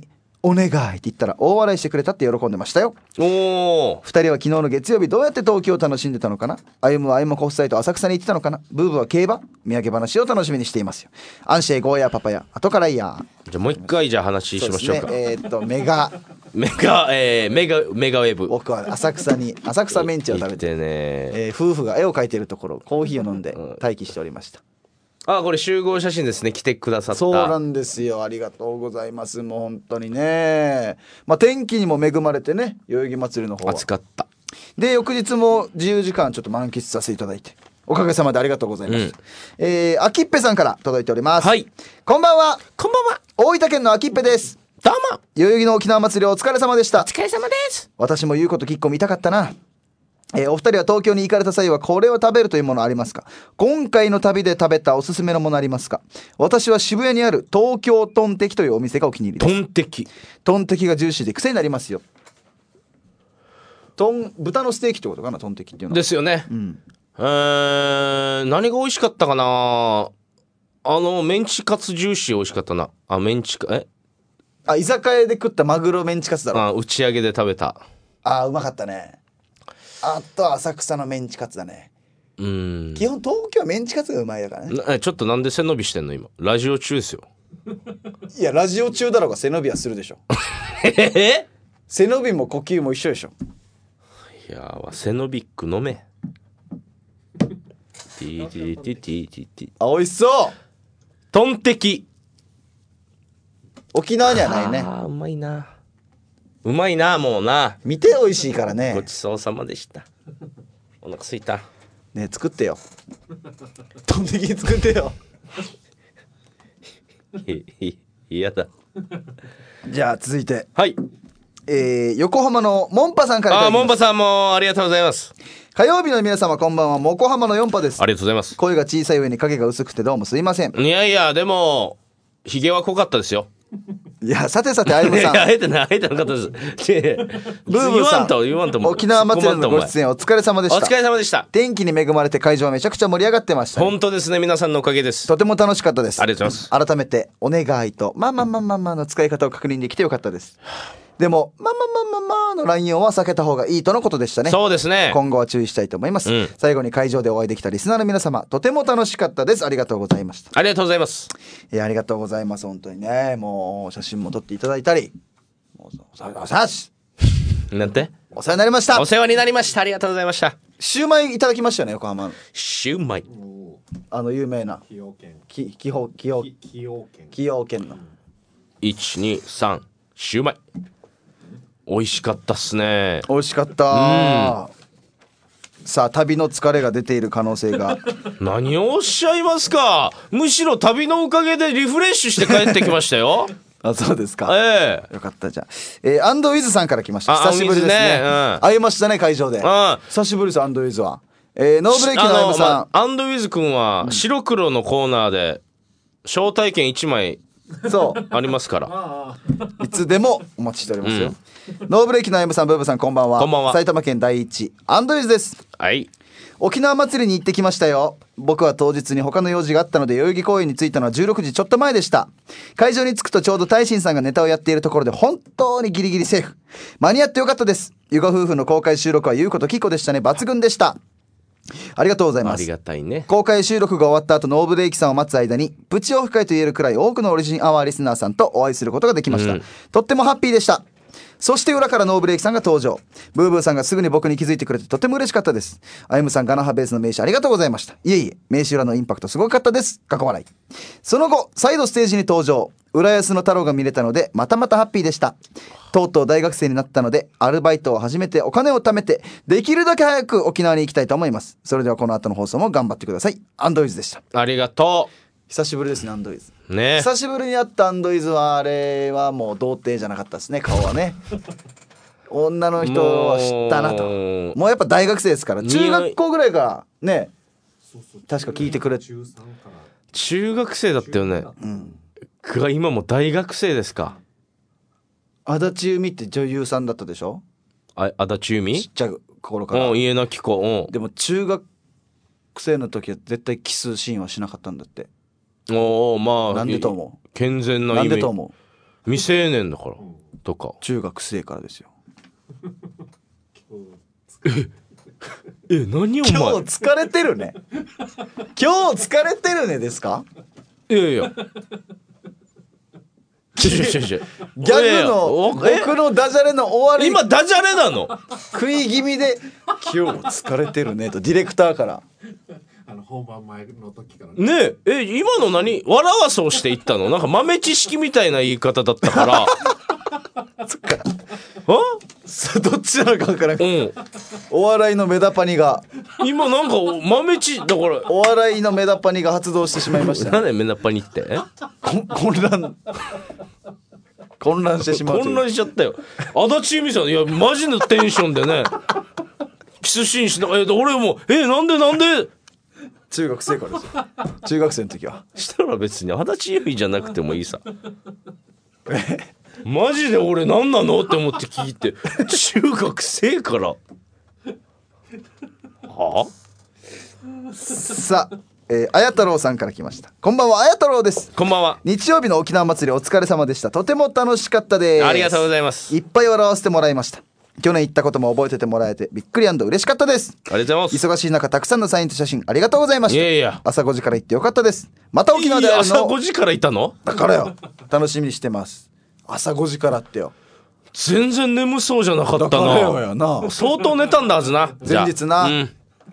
お願いって言ったら大笑いしてくれたって喜んでましたよ。 おお。 ふたりは昨日の月曜日どうやって東京を楽しんでたのかな。歩夢は歩夢コフサイト浅草に行ってたのかな。ブーブーは競馬土産話を楽しみにしていますよ。アンシェイゴーヤーパパヤ後からいや。 じゃあもう一回じゃあ話しましょうか。 そうですね、えー、っとメガメガ、えー、メガメガウェブ。 僕は浅草に浅草メンチを食べて、 行ってね、 えー、夫婦が絵を描いているところコーヒーを飲んで待機しておりました。 あ、これ集合写真ですね。来てくださった。 そうなんですよ。ありがとうございます。もう本当にね、まあ、天気にも恵まれてね、代々木祭りの方は暑かった。 で翌日も自由時間ちょっと満喫させていただいておかげさまでありがとうございます、うん、えー、あきっぺさんから届いております。 はい、 こんばんは。 こんばんは。 大分県のあきっぺです。 どうも。 代々木の沖縄祭りお疲れ様でした。 お疲れ様です。 私も言うこと聞っこ見たかったな。えー、お二人は東京に行かれた際はこれを食べるというものありますか。今回の旅で食べたおすすめのものありますか。私は渋谷にある東京トンテキというお店がお気に入りです。 トンテキトンテキがジューシーで癖になりますよ。トン豚のステーキってことかな、トンテキっていうのは。 ですよね、うん、えー、何が美味しかったかな。あのメンチカツジューシー美味しかったな。あ、メンチカえあ、居酒屋で食ったマグロメンチカツだろ。 あ、打ち上げで食べた。 あ、うまかったね。あと浅草のメンチカツだね。うん、基本東京はメンチカツがうまいだからね。 ちょっとなんで背伸びしてんの今。ラジオ中ですよ。 いやラジオ中だろうが背伸びはするでしょ。 え背伸びも呼吸も一緒でしょ。 いやー、背伸びック飲め。ティーティーティーティーティーティー。 あ、美味しそう。 トンテキ沖縄にはないね。 あー、うまいな。うまいな、もうな。 見て美味しいからね。 ごちそうさまでした。お腹すいたね。作ってよ。トンテキ作ってよ。 いやだ。 じゃあ続いて、 はい、 えー、横浜のモンパさんからいただきます。 あ、モンパさんもありがとうございます。 火曜日の皆様こんばんは。モコハマのヨンパです。 ありがとうございます。 声が小さい上に影が薄くてどうもすいません。 いやいや、でもヒゲは濃かったですよ。 いや、さてさて、あゆむさん。 いや、あえてない、あえてなかったです。ブーブーさん、 言わんと、言わんと。 沖縄祭りのご出演お疲れ様でした。 お疲れ様でした。 天気に恵まれて会場はめちゃくちゃ盛り上がってました、ね。 本当ですね、皆さんのおかげです。 とても楽しかったです。 ありがとうございます。 改めて、お願いと、まあまあまあまあまあの使い方を確認できてよかったです。でも、まあまあまあまあまあの乱用は避けた方がいいとのことでしたね。 そうですね。 今後は注意したいと思います、うん、最後に会場でお会いできたリスナーの皆様、とても楽しかったです。ありがとうございました。 ありがとうございます。 いや、ありがとうございます。本当にね、もう写真も撮っていただいたり、もうおさしなんてお世話になりました。 お世話になりました。ありがとうございました。 シューマイいただきましたよね、横浜のシューマイ、 あの有名な崎陽軒、 き崎陽軒崎陽軒のいちにさんシューマイ美味しかったっすね。 美味しかった。さあ、旅の疲れが出ている可能性が。 何をおっしゃいますか。むしろ旅のおかげでリフレッシュして帰ってきましたよ。 あ、そうですか。 ええ、 よかった。じゃあ、えー、アンドウィズさんから来ました。久しぶりですね。うん、会いましたね、会場で。うん、久しぶりです、アンドウィズは。えー、ノーブレーキのあゆむさん、 ま、アンドウィズ君は白黒のコーナーで招待券いちまいそうありますからいつでもお待ちしておりますよ、うん、ノーブレーキのあゆむさん、ブーブさん、こんばんは。 こんばんは。 埼玉県第一アンドウィズです。 はい、 沖縄祭りに行ってきましたよ。僕は当日に他の用事があったので代々木公園に着いたのはじゅうろくじちょっと前でした。会場に着くとちょうど大臣さんがネタをやっているところで本当にギリギリセーフ。間に合ってよかったです。ゆが夫婦の公開収録はゆうこときこでしたね。抜群でした。ありがとうございます。 ありがたいね。 公開収録が終わった後、ノーブレーキさんを待つ間にプチオフ会と言えるくらい多くのオリジンアワーリスナーさんとお会いすることができました、うん、とってもハッピーでした。そして裏からノーブレーキさんが登場。ブーブーさんがすぐに僕に気づいてくれてとても嬉しかったです。あゆむさん、ガナハベースの名刺ありがとうございました。いえいえ、名刺裏のインパクトすごかったです。過去笑い。その後再度ステージに登場。浦安の太郎が見れたのでまたまたハッピーでした。とうとう大学生になったのでアルバイトを始めてお金を貯めてできるだけ早く沖縄に行きたいと思います。それではこの後の放送も頑張ってください。アンドウィズでした。 ありがとう。 久しぶりですね、アンドウィズね。 久しぶりに会ったアンドウィズはあれはもう童貞じゃなかったですね、顔はね。女の人を知ったなと。もうもうやっぱ大学生ですから。中学校ぐらいからね、確か聞いてくれ。 中学生だったよね、うん、が今も大学生ですか。 足立由美って女優さんだったでしょ。 あ、足立由美ちっちゃい頃から。 うん、家なき子。 でも中学生の時は絶対キスシーンはしなかったんだって。 おお、まあなんでと思う。 健全な意味。 なんでと思う。 未成年だから。 とか中学生からですよ。 え何お前今日疲れてるね今日疲れてるねですか。 いやいやちょちょちょちょギャグの僕のダジャレの終わり今ダジャレなの食い気味で今日疲れてるねとディレクターからあの本番前の時からね。 ねええ今の何笑わそうして言ったのなんか豆知識みたいな言い方だったからそっかあさどっちなのか分からん、 うんお笑いのメダパニが今なんか豆知だからお笑いのメダパニが発動してしまいました、ね、 何でメナパニってこ混乱混乱してしまうという混乱しちゃったよ足立由美さんいやマジのテンションでねキスシーンしながら俺もえなんでなんで中学生からですよ中学生の時はしたら別に足立由美じゃなくてもいいさマジで俺何なのって思って聞いて中学生からはさあ、えー、あや太郎さんから来ました。こんばんは、あや太郎です。 こんばんは。 日曜日の沖縄祭りお疲れ様でした。とても楽しかったです。 ありがとうございます。 いっぱい笑わせてもらいました。去年行ったことも覚えててもらえてびっくり&嬉しかったです。 ありがとうございます。 忙しい中たくさんのサインと写真ありがとうございました。 いやいや朝ごじから行ってよかったです。また沖縄で会えるのいや朝ごじからいたのだからよ楽しみにしてます。朝ごじからってよ全然眠そうじゃなかったな。 だからよやな相当寝たんだはずな前日な、 うん、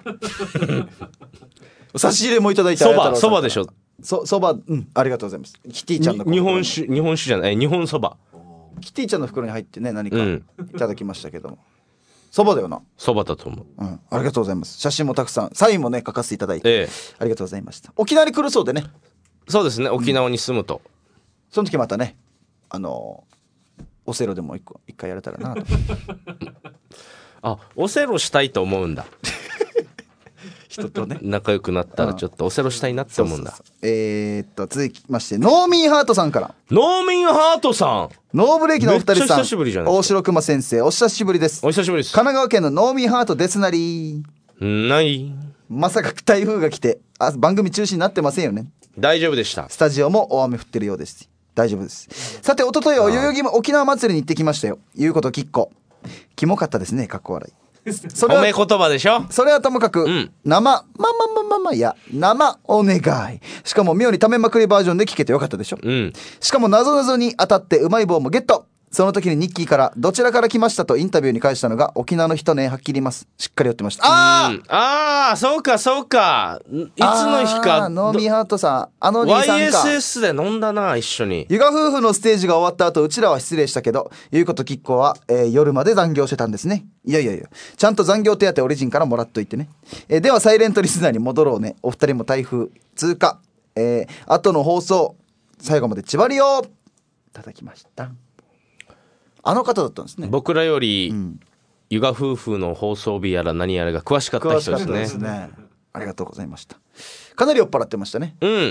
差し入れもいただいてそばそばでしょ。 そそばうんありがとうございます。キティちゃんの日本酒日本酒じゃない日本そばキティちゃんの袋に入ってね何かうんいただきましたけどもそばだよな。 そばだと思う。 うん、ありがとうございます。写真もたくさんサインもね書かせていただいて、 ええ、 ありがとうございました。沖縄に来るそうでね。 そうですね沖縄に住むと、うん、 その時またねあのオセロでも一個一回やれたらなとあオセロしたいと思うんだ人とね仲良くなったらちょっとオセロしたいなって思うんだ。 そうそうそうえー、っと続きましてノーミンハートさんから。 ノーミンハートさんノーブレーキのお二人さんめっちゃ久しぶりじゃないですか。 大城熊先生お久しぶりです。 お久しぶりです。 神奈川県のノーミンハートですなり。 ないまさか台風が来てあ番組中止になってませんよね。 大丈夫でした。 スタジオも大雨降ってるようです。大丈夫です。さて一昨日は代々木も沖縄祭りに行ってきましたよ。言うこときっこキモかったですねかっこ笑い。それは褒め言葉でしょ。 それはともかく、 うん、 生まままままや生お願い。しかも妙にためまくりバージョンで聞けてよかったでしょ、 うん、 しかも謎々に当たってうまい棒もゲット。その時にニッキーからどちらから来ましたとインタビューに返したのが沖縄の人ねはっきり言いますしっかり寄ってました。あー、 うん、あーそうかそうかいつの日かノーミーハートさんあの兄さんかワイエスエス で飲んだな一緒に。 ゆが夫婦のステージが終わった後うちらは失礼したけどゆうこときっこは、えー、夜まで残業してたんですね。いやいやいやちゃんと残業手当オリジンからもらっといてね、えー、ではサイレントリスナーに戻ろうね。お二人も台風通過、えー、後の放送最後まで千葉りをいただきました。あの方だったんですね。 僕らより、うん、ゆが夫婦の放送日やら何やらが詳しかった人です ね, ですねありがとうございました。かなり酔っ払ってましたね。 うん、うん、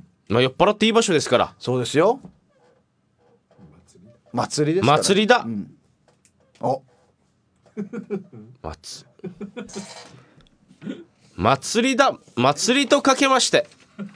まあ酔っ払っていい場所ですから。 そうですよ祭りですから、 祭りだ、うん、 お祭祭りだ祭りとかけまして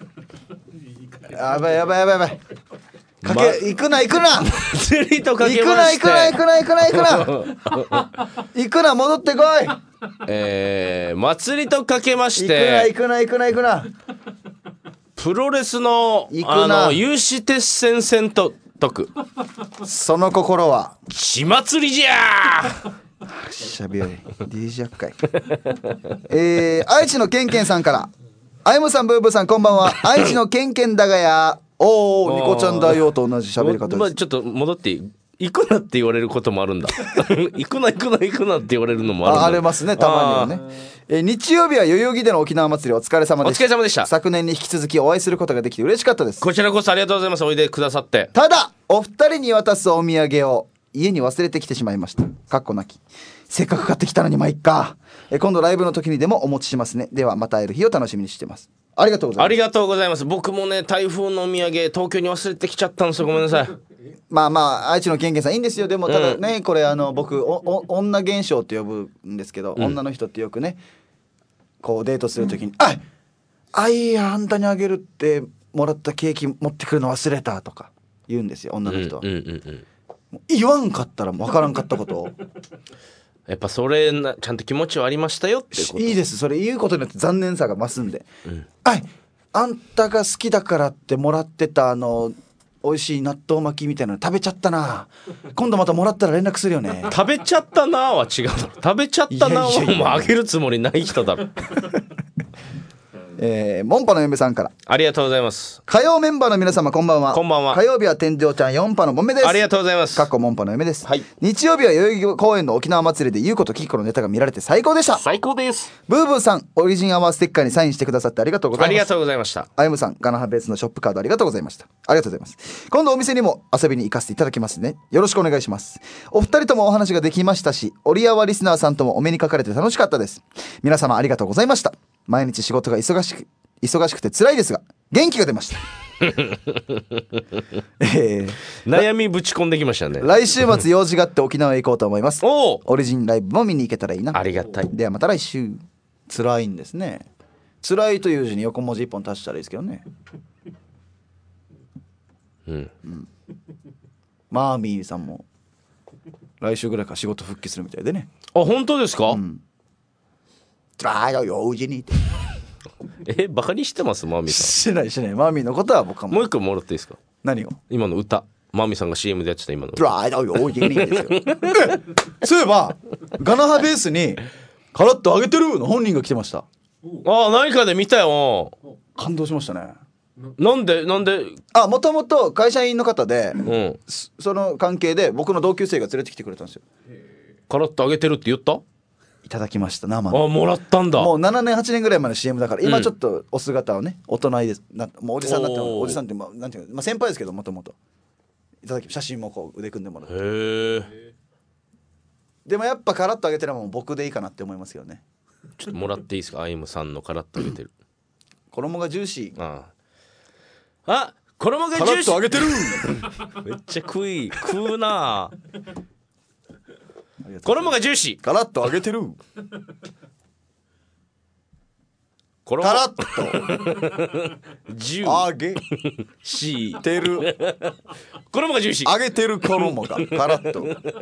やばいやばいやばいやばいかけ、ま、行くな行くな釣りとかけまして行くな行くな行くな行くな行くな行くな戻ってこい。 えー、祭りとかけまして行くな行くな行くな行くなプロレスのあの有志鉄線戦と解くその心は血祭りじゃーしゃべり ディージェー 会えー、愛知のケンケンさんからあゆむさんブーブーさんこんばんは愛知のケンケンだがやおおニコちゃん大王と同じ喋り方です、 まあ、ちょっと戻っていい行くなって言われることもあるんだ行くな行くな行くなって言われるのもあるんだ。 あ, ありますねたまにはね。え日曜日は代々木での沖縄祭りお疲れ様でした。 お疲れ様でした。 昨年に引き続きお会いすることができて嬉しかったです。 こちらこそありがとうございます。おいでくださって。 ただお二人に渡すお土産を家に忘れてきてしまいました。かっこなきせっかく買ってきたのにまあいっか。え今度ライブの時にでもお持ちしますね。ではまた会える日を楽しみにしてます。ありがとうございます。 ありがとうございます。僕もね台風のお土産東京に忘れてきちゃったんですよ。ごめんなさい。 まあまあ愛知のケンケンさんいいんですよ。でもただね、うん、これあの僕おお女現象って呼ぶんですけど、うん、女の人ってよくねこうデートするときに、うん、ああいやあんたにあげるってもらったケーキ持ってくるの忘れたとか言うんですよ女の人は、 うんうんうんうん、 言わんかったら分からんかったことやっぱそれなちゃんと気持ちはありましたよってこと。 いいです。それ言うことによって残念さが増すんで、 うん、 はいあんたが好きだからってもらってたあの美味しい納豆巻きみたいなの食べちゃったな、今度またもらったら連絡するよね食べちゃったなは違うだろ。食べちゃったなはもうあげるつもりない人だろえー、モンパの嫁さんからありがとうございます。 火曜メンバーの皆様こんばんは。 こんばんは。 火曜日は天井ちゃんよんパのもめです。 ありがとうございます。 かっこモンパの嫁です、 はい、 日曜日は代々木公園の沖縄祭りでゆうことキキコのネタが見られて最高でした。 最高です。 ブーブーさんオリジンアワーステッカーにサインしてくださってありがとうございます。 ありがとうございました。 あゆむさんガナハベースのショップカードありがとうございました。ありがとうございます。今度お店にも遊びに行かせていただきますね。よろしくお願いします。お二人ともお話ができましたし、オリアワリスナーさんともお目にかかれて楽しかったです。皆様ありがとうございました。毎日仕事が忙しく忙しくて辛いですが元気が出ました、えー、 悩みぶち込んできましたね。 来週末用事があって沖縄へ行こうと思います。 おオリジンライブも見に行けたらいいな。 ありがたい。 ではまた来週。辛いんですね。辛いという字に横文字一本足したらいいですけどね。 うん、 うん、マーミーさんも来週ぐらいから仕事復帰するみたいでね。 あ、本当ですか？うん、 辛いよ用事にってえ、バカにしてますマーミーさん？ してないしてない。マーミーのことは僕はもうもう一個もらっていいですか？ 何を？ 今の歌、マーミーさんが シーエム でやってた今の辛いよ用事にですよそういえばガナハベースにカラッと上げてるの本人が来てました。 ああ、何かで見たよ。 感動しましたね。 なんでなんで？ あ、もともと会社員の方で、 うん、 その関係で僕の同級生が連れてきてくれたんですよ。 カラッと上げてるって言った？ いただきました生の。 あ、もらったんだ。 もうななねんはちねんぐらい前の シーエム だから今ちょっとお姿をね、大人ですな、もうおじさんになっておじさんって、まあ、なんていうか、まあ、先輩ですけどもともといただき写真もこう腕組んでもらって。 へえ。 でもやっぱカラッと上げてるのはもう僕でいいかなって思いますよね。 ちょっともらっていいですか？アイムさんのカラッと上げてる衣がジューシー。 ああ、あ、衣がジューシーカラッと上げてるめっちゃ食い食うな衣がジューシー。 カラッと上げてるカラッとジュー上げシーてる衣がジューシー。 上げてる衣がカラッと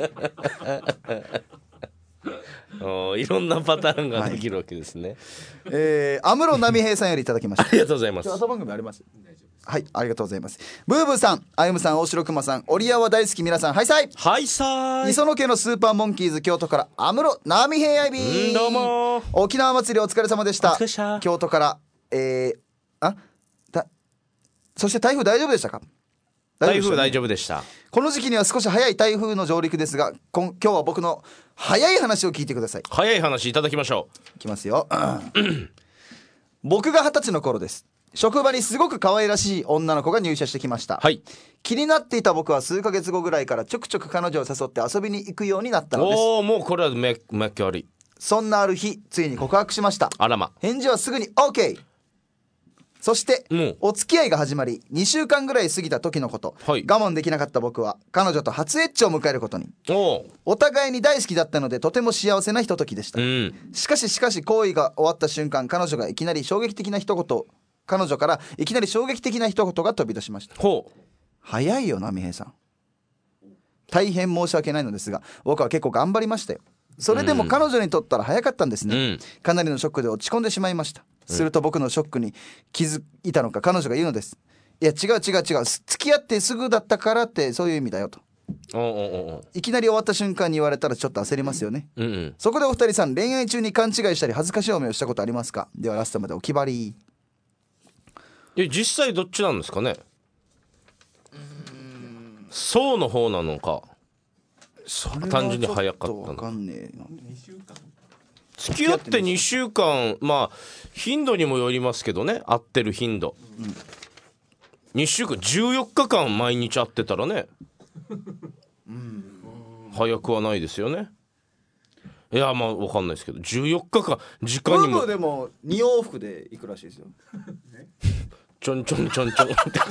お、いろんなパターンができるわけですね。はい、 えー、安室奈美平さんよりいただきました。 ありがとうございます。 朝番組あります。はい、ありがとうございます。ブーブーさん、あゆむさん、大城熊さん、オリアは大好き皆さん、ハイサイハイサイ。 磯野家のスーパーモンキーズ京都から安室奈美平アイビー。 どうも。 沖縄祭りお疲れ様でした。 お疲れした京都からえー、あだそして台風大丈夫でしたか？ 台風大丈夫でした。 この時期には少し早い台風の上陸ですが、今今日は僕の早い話を聞いてください。 早い話いただきましょう。いきますよ僕が二十歳の頃です。職場にすごく可愛らしい女の子が入社してきました、 はい、 気になっていた僕は数ヶ月後ぐらいからちょくちょく彼女を誘って遊びに行くようになったのです。 おー、もうこれはめめっきゃ悪い。 そんなある日ついに告白しました。 あらま。 返事はすぐに OK。 そして、うん、お付き合いが始まりにしゅうかんぐらい過ぎた時のこと、はい、我慢できなかった僕は彼女と初エッチを迎えることに。 お, お互いに大好きだったのでとても幸せなひとときでした、うん、しかししかし行為が終わった瞬間、彼女がいきなり衝撃的な一言彼女からいきなり衝撃的な一言が飛び出しました。ほう、早いよなみへいさん。大変申し訳ないのですが僕は結構頑張りましたよ。それでも彼女にとったら早かったんですね、うん、かなりのショックで落ち込んでしまいました。すると僕のショックに気づいたのか彼女が言うのです。いや違う違う違う、付き合ってすぐだったからってそういう意味だよと。おうおうおう、いきなり終わった瞬間に言われたらちょっと焦りますよね、うんうん、そこでお二人さん、恋愛中に勘違いしたり恥ずかしい思いをしたことありますか？ではラストまでお決まり。 え、実際どっちなんですかね。うーん、そうの方なのか、単純に早かったの。分かんねえな。にしゅうかん付き合ってにしゅうかん、まあ頻度にもよりますけどね、会ってる頻度、うん、にしゅうかんじゅうよっかかん毎日会ってたらね、うん、早くはないですよね。いや、まあ分かんないですけどじゅうよっかかん時間にも。 でもに往復で行くらしいですよちょんちょんちょんちょん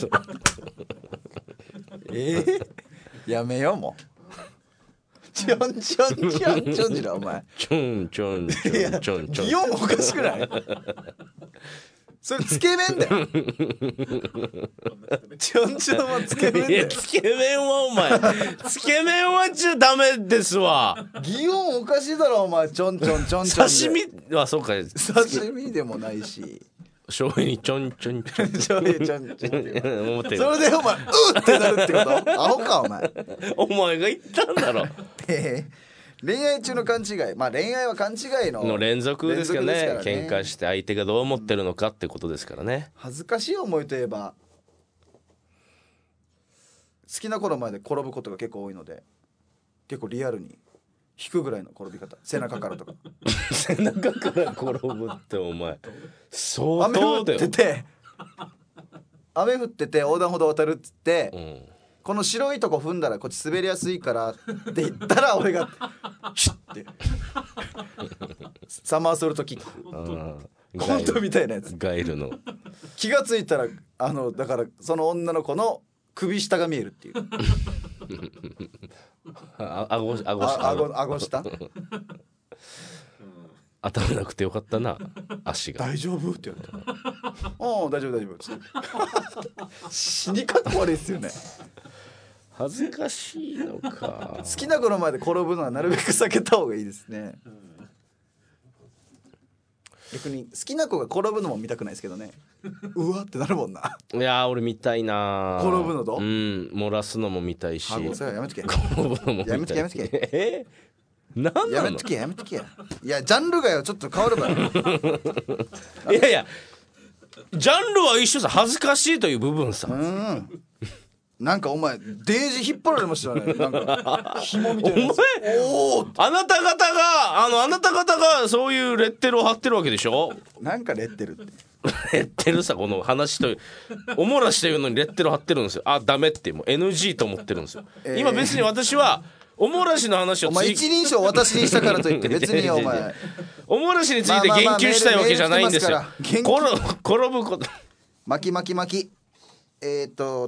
えー、やめようもうちょんちょんちょんちょんじらお前ちょんちょんちょんちょんちょん擬音もおかしくないそれつけ麺だよちょんちょんはつけ麺だよ。 つけ麺はお前つけ麺はちょダメですわ。 擬音おかしいだろお前。ちょんちょんちょんちょん刺身はそうか、 刺身でもないし醤油にちょんちょんちょん醤油ちょんちょんって思ってる。 それでお前うってなるってことアホかお前お前が言ったんだろ恋愛中の勘違い、まあ恋愛は勘違いのの連続ですよね。 連続ですからね。 喧嘩して相手がどう思ってるのかってことですからね。 恥ずかしい思いといえば好きな子の前で転ぶことが結構多いので、結構リアルに引くぐらいの転び方、背中からとか背中から転ぶってお前相雨降当だよ。 ってて雨降ってて横断歩道渡るっつって、 うん、 この白いとこ踏んだらこっち滑りやすいからって言ったら俺がシュッてサマーソルトキックコントみたいなやつ。 ガイルの気がついたらあのだからその女の子の首下が見えるっていうああごあごああごあご下当たらなくてよかったな足が。 大丈夫って言われたらああ大丈夫大丈夫死にかっこ悪いっすよね。 恥ずかしいのか。 好きな子の前で転ぶのはなるべく避けた方がいいですね。逆に好きな子が転ぶのも見たくないですけどね。うわってなるもんな。 いや俺見たいな。 転ぶのとうん漏らすのも見たいしあ、もうそれはやめとけ転ぶのも見たい。 やめとけやめとけえー、なんなの。 やめとけやめとけ。いやジャンルがよちょっと変わるからいやいやジャンルは一緒さ。恥ずかしいという部分さ。 うんなんかお前デージ引っ張られましたよね。なんか紐みたいなやつ。おおあなた方があのあなた方がそういうレッテルを貼ってるわけでしょ。 なんかレッテルってレッテルさ、この話というおもらしというのにレッテル貼ってるんですよ。あダメってもう エヌジー と思ってるんですよ、えー、今別に私はおもらしの話をお前一人称私にしたからといって別にお前おもらしについて言及したいわけじゃないんですよ。転ぶこと巻き巻き巻きえー、っと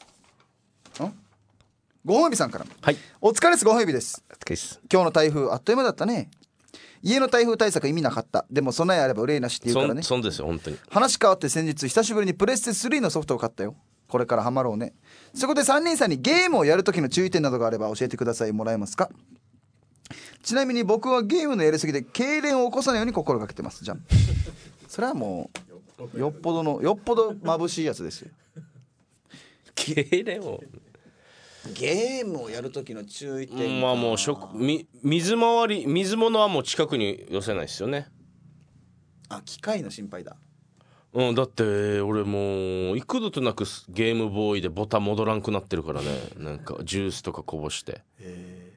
ごほんびさんから、はい、お疲れです。ごほんびです。今日の台風あっという間だったね。家の台風対策意味なかった。でも備えあれば憂いなしって言うからね。 そんですよ本当に。 話変わって先日久しぶりにプレステスリーのソフトを買ったよ。これからハマろうね。そこでさんにんさんにゲームをやる時の注意点などがあれば教えてください。もらえますか。ちなみに僕はゲームのやりすぎで痙攣を起こさないように心がけてます。じゃんそれはもうよっぽどのよっぽど眩しいやつですよ。 痙攣をゲームをやる時の注意点。 まあもう食み水回り水物はもう近くに寄せないですよね。 あ機械の心配だ。 うんだって俺もう幾度となくゲームボーイでボタン戻らんくなってるからね。なんかジュースとかこぼして。 へ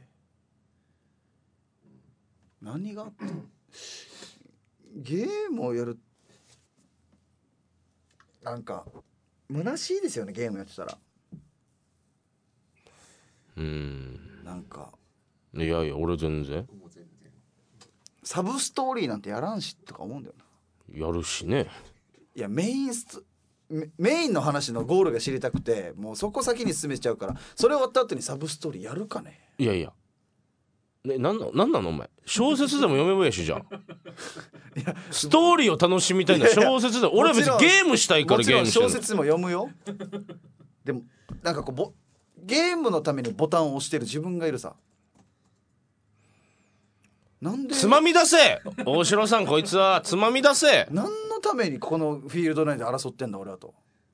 ー何があったゲームをやるなんか虚しいですよね。ゲームやってたらうんなんかいやいや俺全然サブストーリーなんてやらんしとか思うんだよな。やるしね。 いやメインスメメインの話のゴールが知りたくてもうそこ先に進めちゃうから、それ終わった後にサブストーリーやるかね。 いやいやね、なんな、なんなのお前小説でも読めばいいしじゃんいやストーリーを楽しみたいな小説で俺は別にゲームしたいからゲームしてる。 小説も読むよでもなんかこうボゲームのためにボタンを押してる自分がいるさ。なんでつまみ出せ大城さんこいつはつまみ出せ。 何のためにこのフィールド内で争ってんだ俺はと。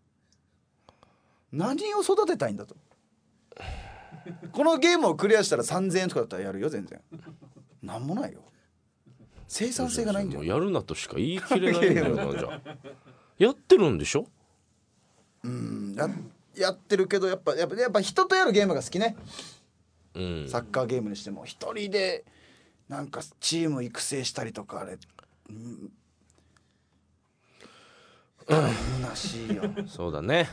何を育てたいんだと。このゲームをクリアしたらさんぜんえんとかだったらやるよ全然。なんもないよ。生産性がないんだよ。 やるなとしか言い切れないんだよなじゃあやってるんでしょ。 うんややってるけどやっぱやっぱやっぱ人とやるゲームが好きね、 うん、 サッカーゲームにしても一人でなんかチーム育成したりとかあれ、うん、虚しいよそうだね。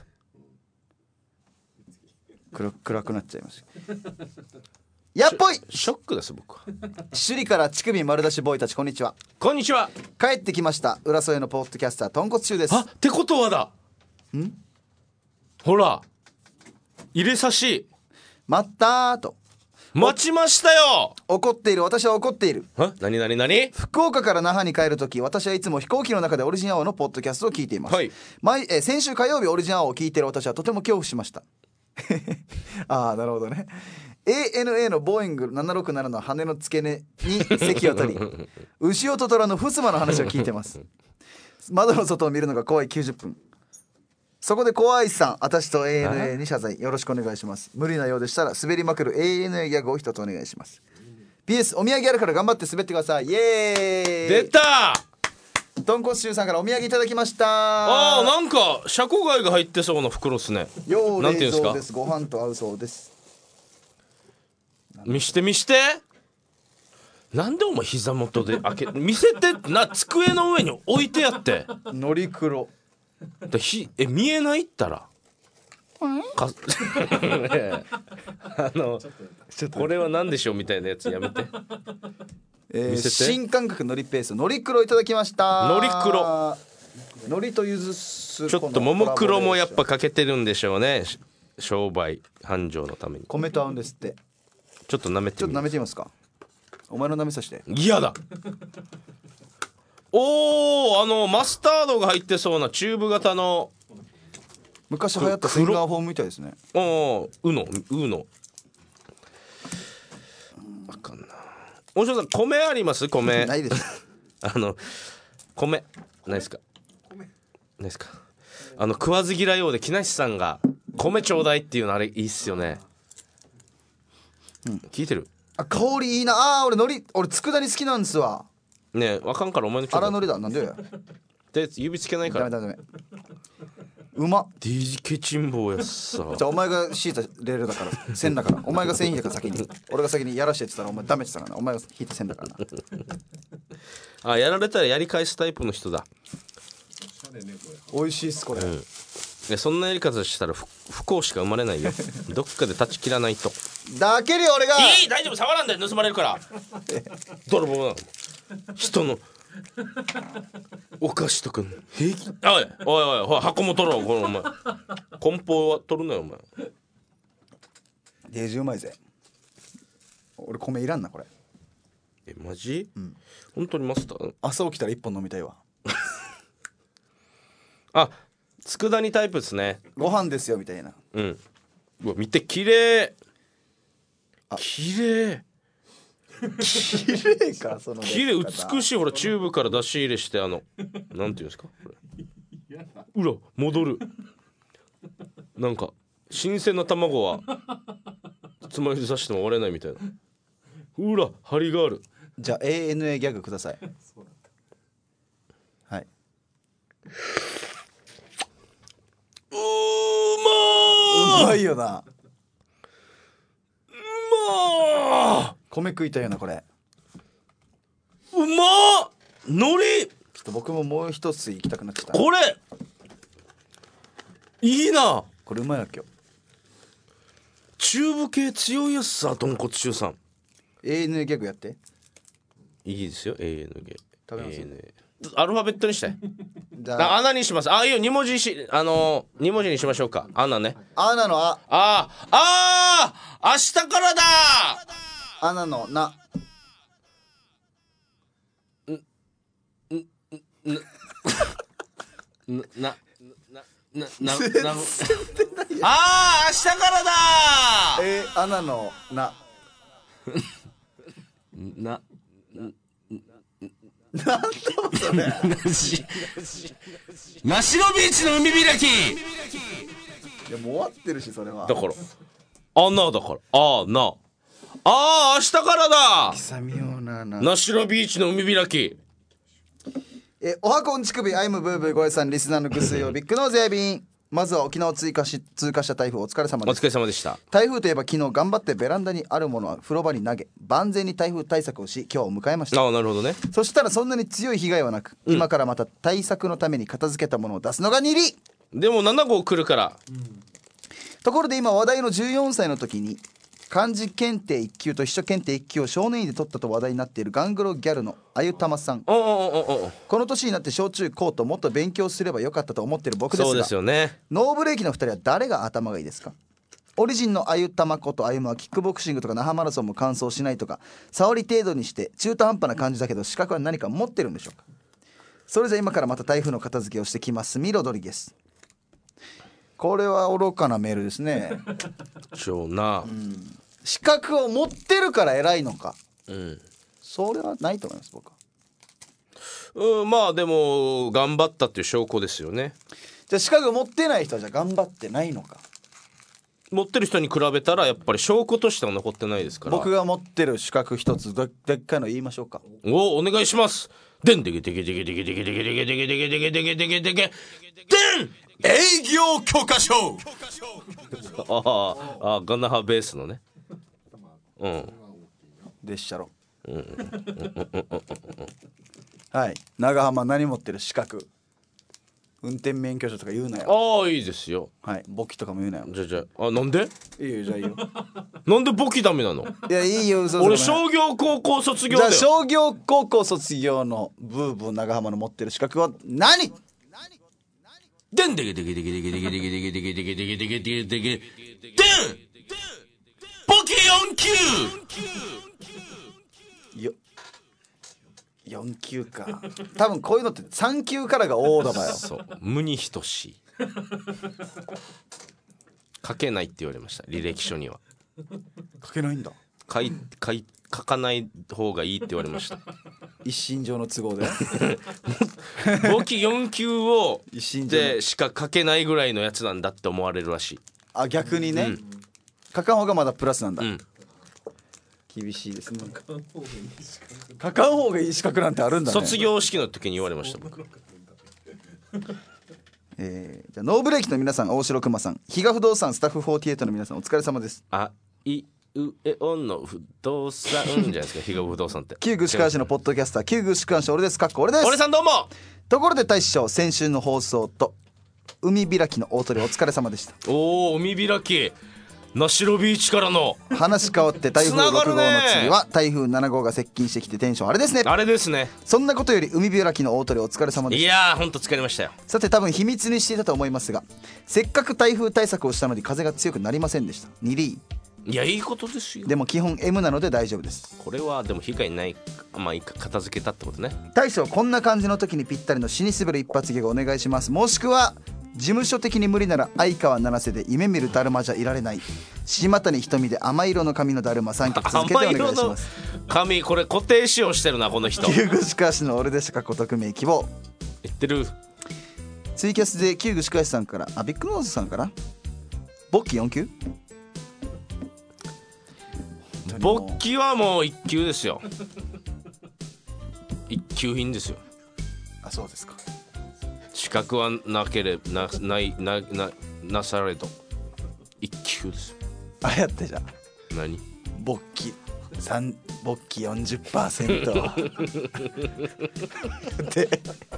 暗, 暗くなっちゃいましたやっぽいショックです僕は。 首里から乳首丸出しボーイたちこんにちは。 こんにちは。 帰ってきました。浦添のポッドキャスター豚骨中です。 あってことはだんほら入れさし待ったーと待ちましたよ。 怒っている、私は怒っている。 は何何何。 福岡から那覇に帰るとき、私はいつも飛行機の中でオリジンアワーのポッドキャストを聞いています、 はい。 毎えー先週火曜日オリジンアワーを聞いている私はとても恐怖しましたああなるほどね。 エーエヌエー のボーイングななろくななの羽の付け根に席を取り牛尾と虎の襖の話を聞いてます窓の外を見るのが怖いきゅうじゅっぷん。そこで怖いさん、私と エーエヌエー に謝罪よろしくお願いします。無理なようでしたら滑りまくる エーエヌエー ギャグを一つお願いします。 ピーエス お土産あるから頑張って滑ってください。イエーイ。 出た。 豚骨臭さんからお土産いただきました。 あーなんかシャコ貝が入ってそうな袋っすね。 ようなんていうんですか。 冷蔵です。ご飯と合うそうです。 見して見して。なんでお前膝元で開け見せてな。机の上に置いてやってのりクロでひえ見えないったらかあのこれは何でしょうみたいなやつやめて、 えー、 見せて。 新感覚のりペースのりクロいただきました。 のりクロのりとゆず酢ちょっとももクロもやっぱかけてるんでしょうね。商売繁盛のために米と合うんですって。 ちょっと舐めてちょっみと舐めてみますか。お前の舐めさせて。 嫌だおーあのマスタードが入ってそうなチューブ型の昔流行ったフィンガーフォームみたいですね。 おーうのうのあかんな。大城さん米あります？米ないですあの米ないですか？ないですか？あの食わず嫌いようで木梨さんが米ちょうだいっていうのあれいいっすよね、うん、聞いてる？ あ香りいいなあ。俺のり俺佃煮好きなんですわ。 ねえわかんからお前のちょうだい。 荒のりだ。なんでよ。 で指つけないからダメダメダメ。うまっ。 ディジケチンボーやっさじゃあお前が敷いたレールだから線だからお前が線引いたから先に俺が先にやらしてって言ったらお前ダメって言ったからな。お前が引いた線だからなあやられたらやり返すタイプの人だ。 美味しいっすこれ、うん、 でそんなやり方したら不不幸しか生まれないよどっかで断ち切らないと。 だけり俺がいい大丈夫触らんで盗まれるから泥棒なの人のお菓子とか平気。おいおいおい箱も取ろうこのお前梱包は取るなよお前。 デージうまいぜ。俺米いらんなこれ。 えマジ、うん、本当にマスター朝起きたら一本飲みたいわあ佃煮タイプですね。 ご飯ですよみたいな。 うんうわ見て綺麗綺麗綺麗かその綺麗美しい。ほらチューブから出し入れしてあのなんていうんですかこれうら戻るなんか新鮮な卵はつまみで刺しても割れないみたいな。うら張りがある。 じゃあ エーエヌエー ギャグください。はい。 うまーうまいよな。 うまー米食いたいよなこれ。 うまー海苔。 ちょっと僕ももう一つ行きたくなっちゃった。 これいいな。 これうまいわ今日。 チューブ系強いやつさ豚骨臭さん。 エーエヌエー ギャグやって。 いいですよ エーエヌゲー。 食べますエーエヌエー アルファベットにしてじゃああ穴にします。あいいよに文字しあのー、に文字にしましょうか。穴ね。 アナのああーあー明日からだアナのなななななななあー明日からだえー、アナのなななんだそれなしのビーチの海開き。 いやもう終わってるしそれは。 だからあなだからあなあー明日からだ久々なななしのビーチの海開き。 えおはこんちくびアイムブーブーごえさんリスナーのぐすいをビッグノーズやびん。まずは沖縄を追加し通過した台風お疲れ様です。 お疲れ様でした。 台風といえば昨日頑張ってベランダにあるものは風呂場に投げ万全に台風対策をし今日を迎えました。 ああなるほどね。 そしたらそんなに強い被害はなく、うん、今からまた対策のために片付けたものを出すのがにり。 でもなな号来るから、 うん、ところで今話題のじゅうよんさいの時に漢字検定いっ級と秘書検定いっ級を少年院で取ったと話題になっているガングロギャルのあゆたまさん。 おおおおこの年になって小中高ともっと勉強すればよかったと思っている僕ですが、 そうですよね。 ノーブレーキのふたりは誰が頭がいいですか？ オリジンのあゆたまことあゆむはキックボクシングとか那覇マラソンも完走しないとか触り程度にして中途半端な感じだけど資格は何か持ってるんでしょうか。それじゃ今からまた台風の片付けをしてきますミロドリゲス。これは愚かなメールですね。 しょうな、 うん、資格を持ってるから偉いのか、 うん、 それはないと思います僕は。 うん、まあでも頑張ったっていう証拠ですよね。 じゃあ資格持ってない人はじゃあ頑張ってないのか。 持ってる人に比べたらやっぱり証拠としては残ってないですから。 僕が持ってる資格一つでっかいの言いましょうか。 おお願いします。でんでけでけでけでけでけでけでけでけでけでけでけでけでけでん営業許可証。ああ、ガナハベースのね。うん。 でっしゃろ。はい。長浜何持ってる資格。運転免許証とか言うなよ。 ああいいですよ。 はい。簿記とかも言うなよ。 じゃあじゃあ、あなんで？ いいよじゃあいいよ。 なんで簿記ダメなの？ いやいいよ。 俺商業高校卒業だよ。 じゃあ商業高校卒業のブーブー長浜の持ってる資格は何？ でんでけでけでけでけでけでけでけでけでけでけでけでけでけでん簿記よん級よよん級か。多分こういうのってさん級からが大だばよ。 そう無に等しい。書けないって言われました履歴書には。 書けないんだ。 書い書い書かない方がいいって言われました。 一身上の都合で簿記よん級を一身上でしか書けないぐらいのやつなんだって思われるらしい。 あ逆にね、 うん、 書かん方がまだプラスなんだ、うん、厳しいですね。書かん方がいい資格なんてあるんだね。 卒業式の時に言われました僕。 えー、じゃあノーブレーキの皆さん、大城熊さん、比嘉不動産スタッフよんじゅうはちの皆さんお疲れ様です。 あいうえおんの不動産じゃないですか。比嘉不動産って旧具志川市のポッドキャスター旧具志川市俺です。かっこ俺です。 俺さんどうも。 ところで大将、先週の放送と海開きの大鳥お疲れ様でした。 おお海開きナシロビーチからの話変わって台風ろく号の次は台風なな号が接近してきてテンションあれですね。 あれですね。 そんなことより海開きの大鳥お疲れ様でした。 いやーほんと疲れましたよ。 さて多分秘密にしていたと思いますが、せっかく台風対策をしたのに風が強くなりませんでした。にリーいやいいことですよ。 でも基本 エム なので大丈夫です。 これはでも被害ない、まあ片付けたってことね。 大将、こんな感じの時にぴったりの死に滑る一発ギャグお願いします。もしくは事務所的に無理なら相川七瀬で夢見るだるまじゃいられない、島谷ひとみで甘色の髪のだるまさんきょく続けてお願いします。 髪これ固定使用してるなこの人。 旧具志川市の俺でしたかっこ匿名希望言ってる。 ツイキャスで旧具志川市さんから、あビッグノーズさんから簿記よん級、 簿記はもういっ級ですよ。一級品ですよ。 あそうですか。 資格はなければ な, ないなななされど一級ですよ。 あれやってじゃん。 何簿記三簿記 よんじゅっパーセント で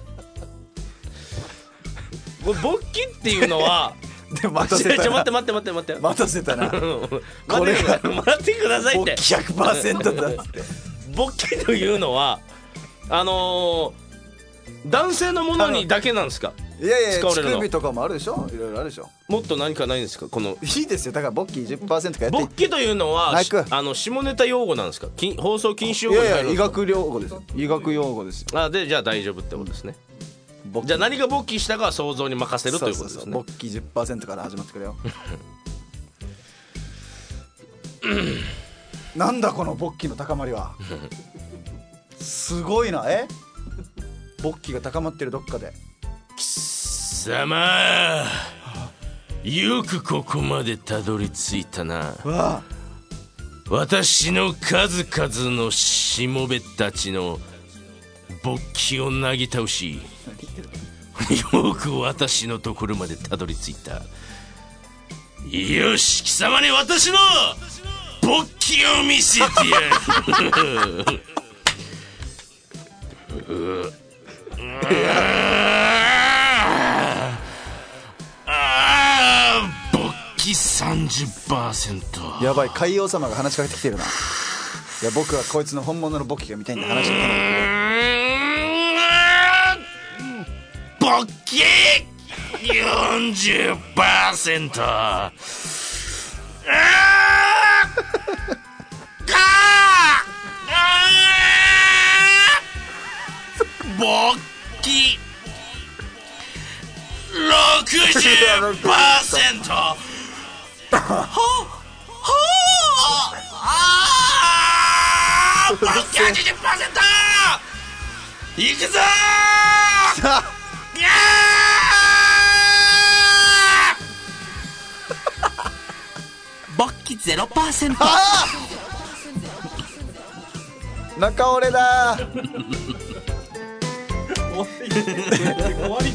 簿記っていうのはで待たせたな。 待って待って待って待って待たせたな。これが待ってくださいって。 簿記 ひゃくパーセント だっつって。 簿記というのはあのー、男性のものにだけなんですか。 いやいや乳首とかもあるでしょ。いろいろあるでしょ。 もっと何かないんですか。このいいですよ。だから簿記 じゅっパーセント かやって。 簿記というのはあの下ネタ用語なんですか。放送禁止用語に入るんですか。 いやいや医学用語です。医学用語ですよ。 あでじゃあ大丈夫ってことですね。じゃあ何が簿記したかは想像に任せるということですね。 簿記 じゅっパーセント から始まってくれよ。なんだこの簿記の高まりは。すごいな。え簿記が高まってるどっかで。 貴様よくここまでたどり着いたな。 わあ私の数々のしもべたちの簿記をなぎ倒しよく私のところまでたどり着いた。よし貴様に私の簿記を見せてやる。うあ簿記 さんじゅっパーセント。 やばい海王様が話しかけてきてるな。いや僕はこいつの本物の簿記が見たいんで話しかけて簿記 よんじゅっパーセント。 ッキー はちじゅっパーセント いくぞーいやー勃起 ゼロパーセント。 中折れだ終わり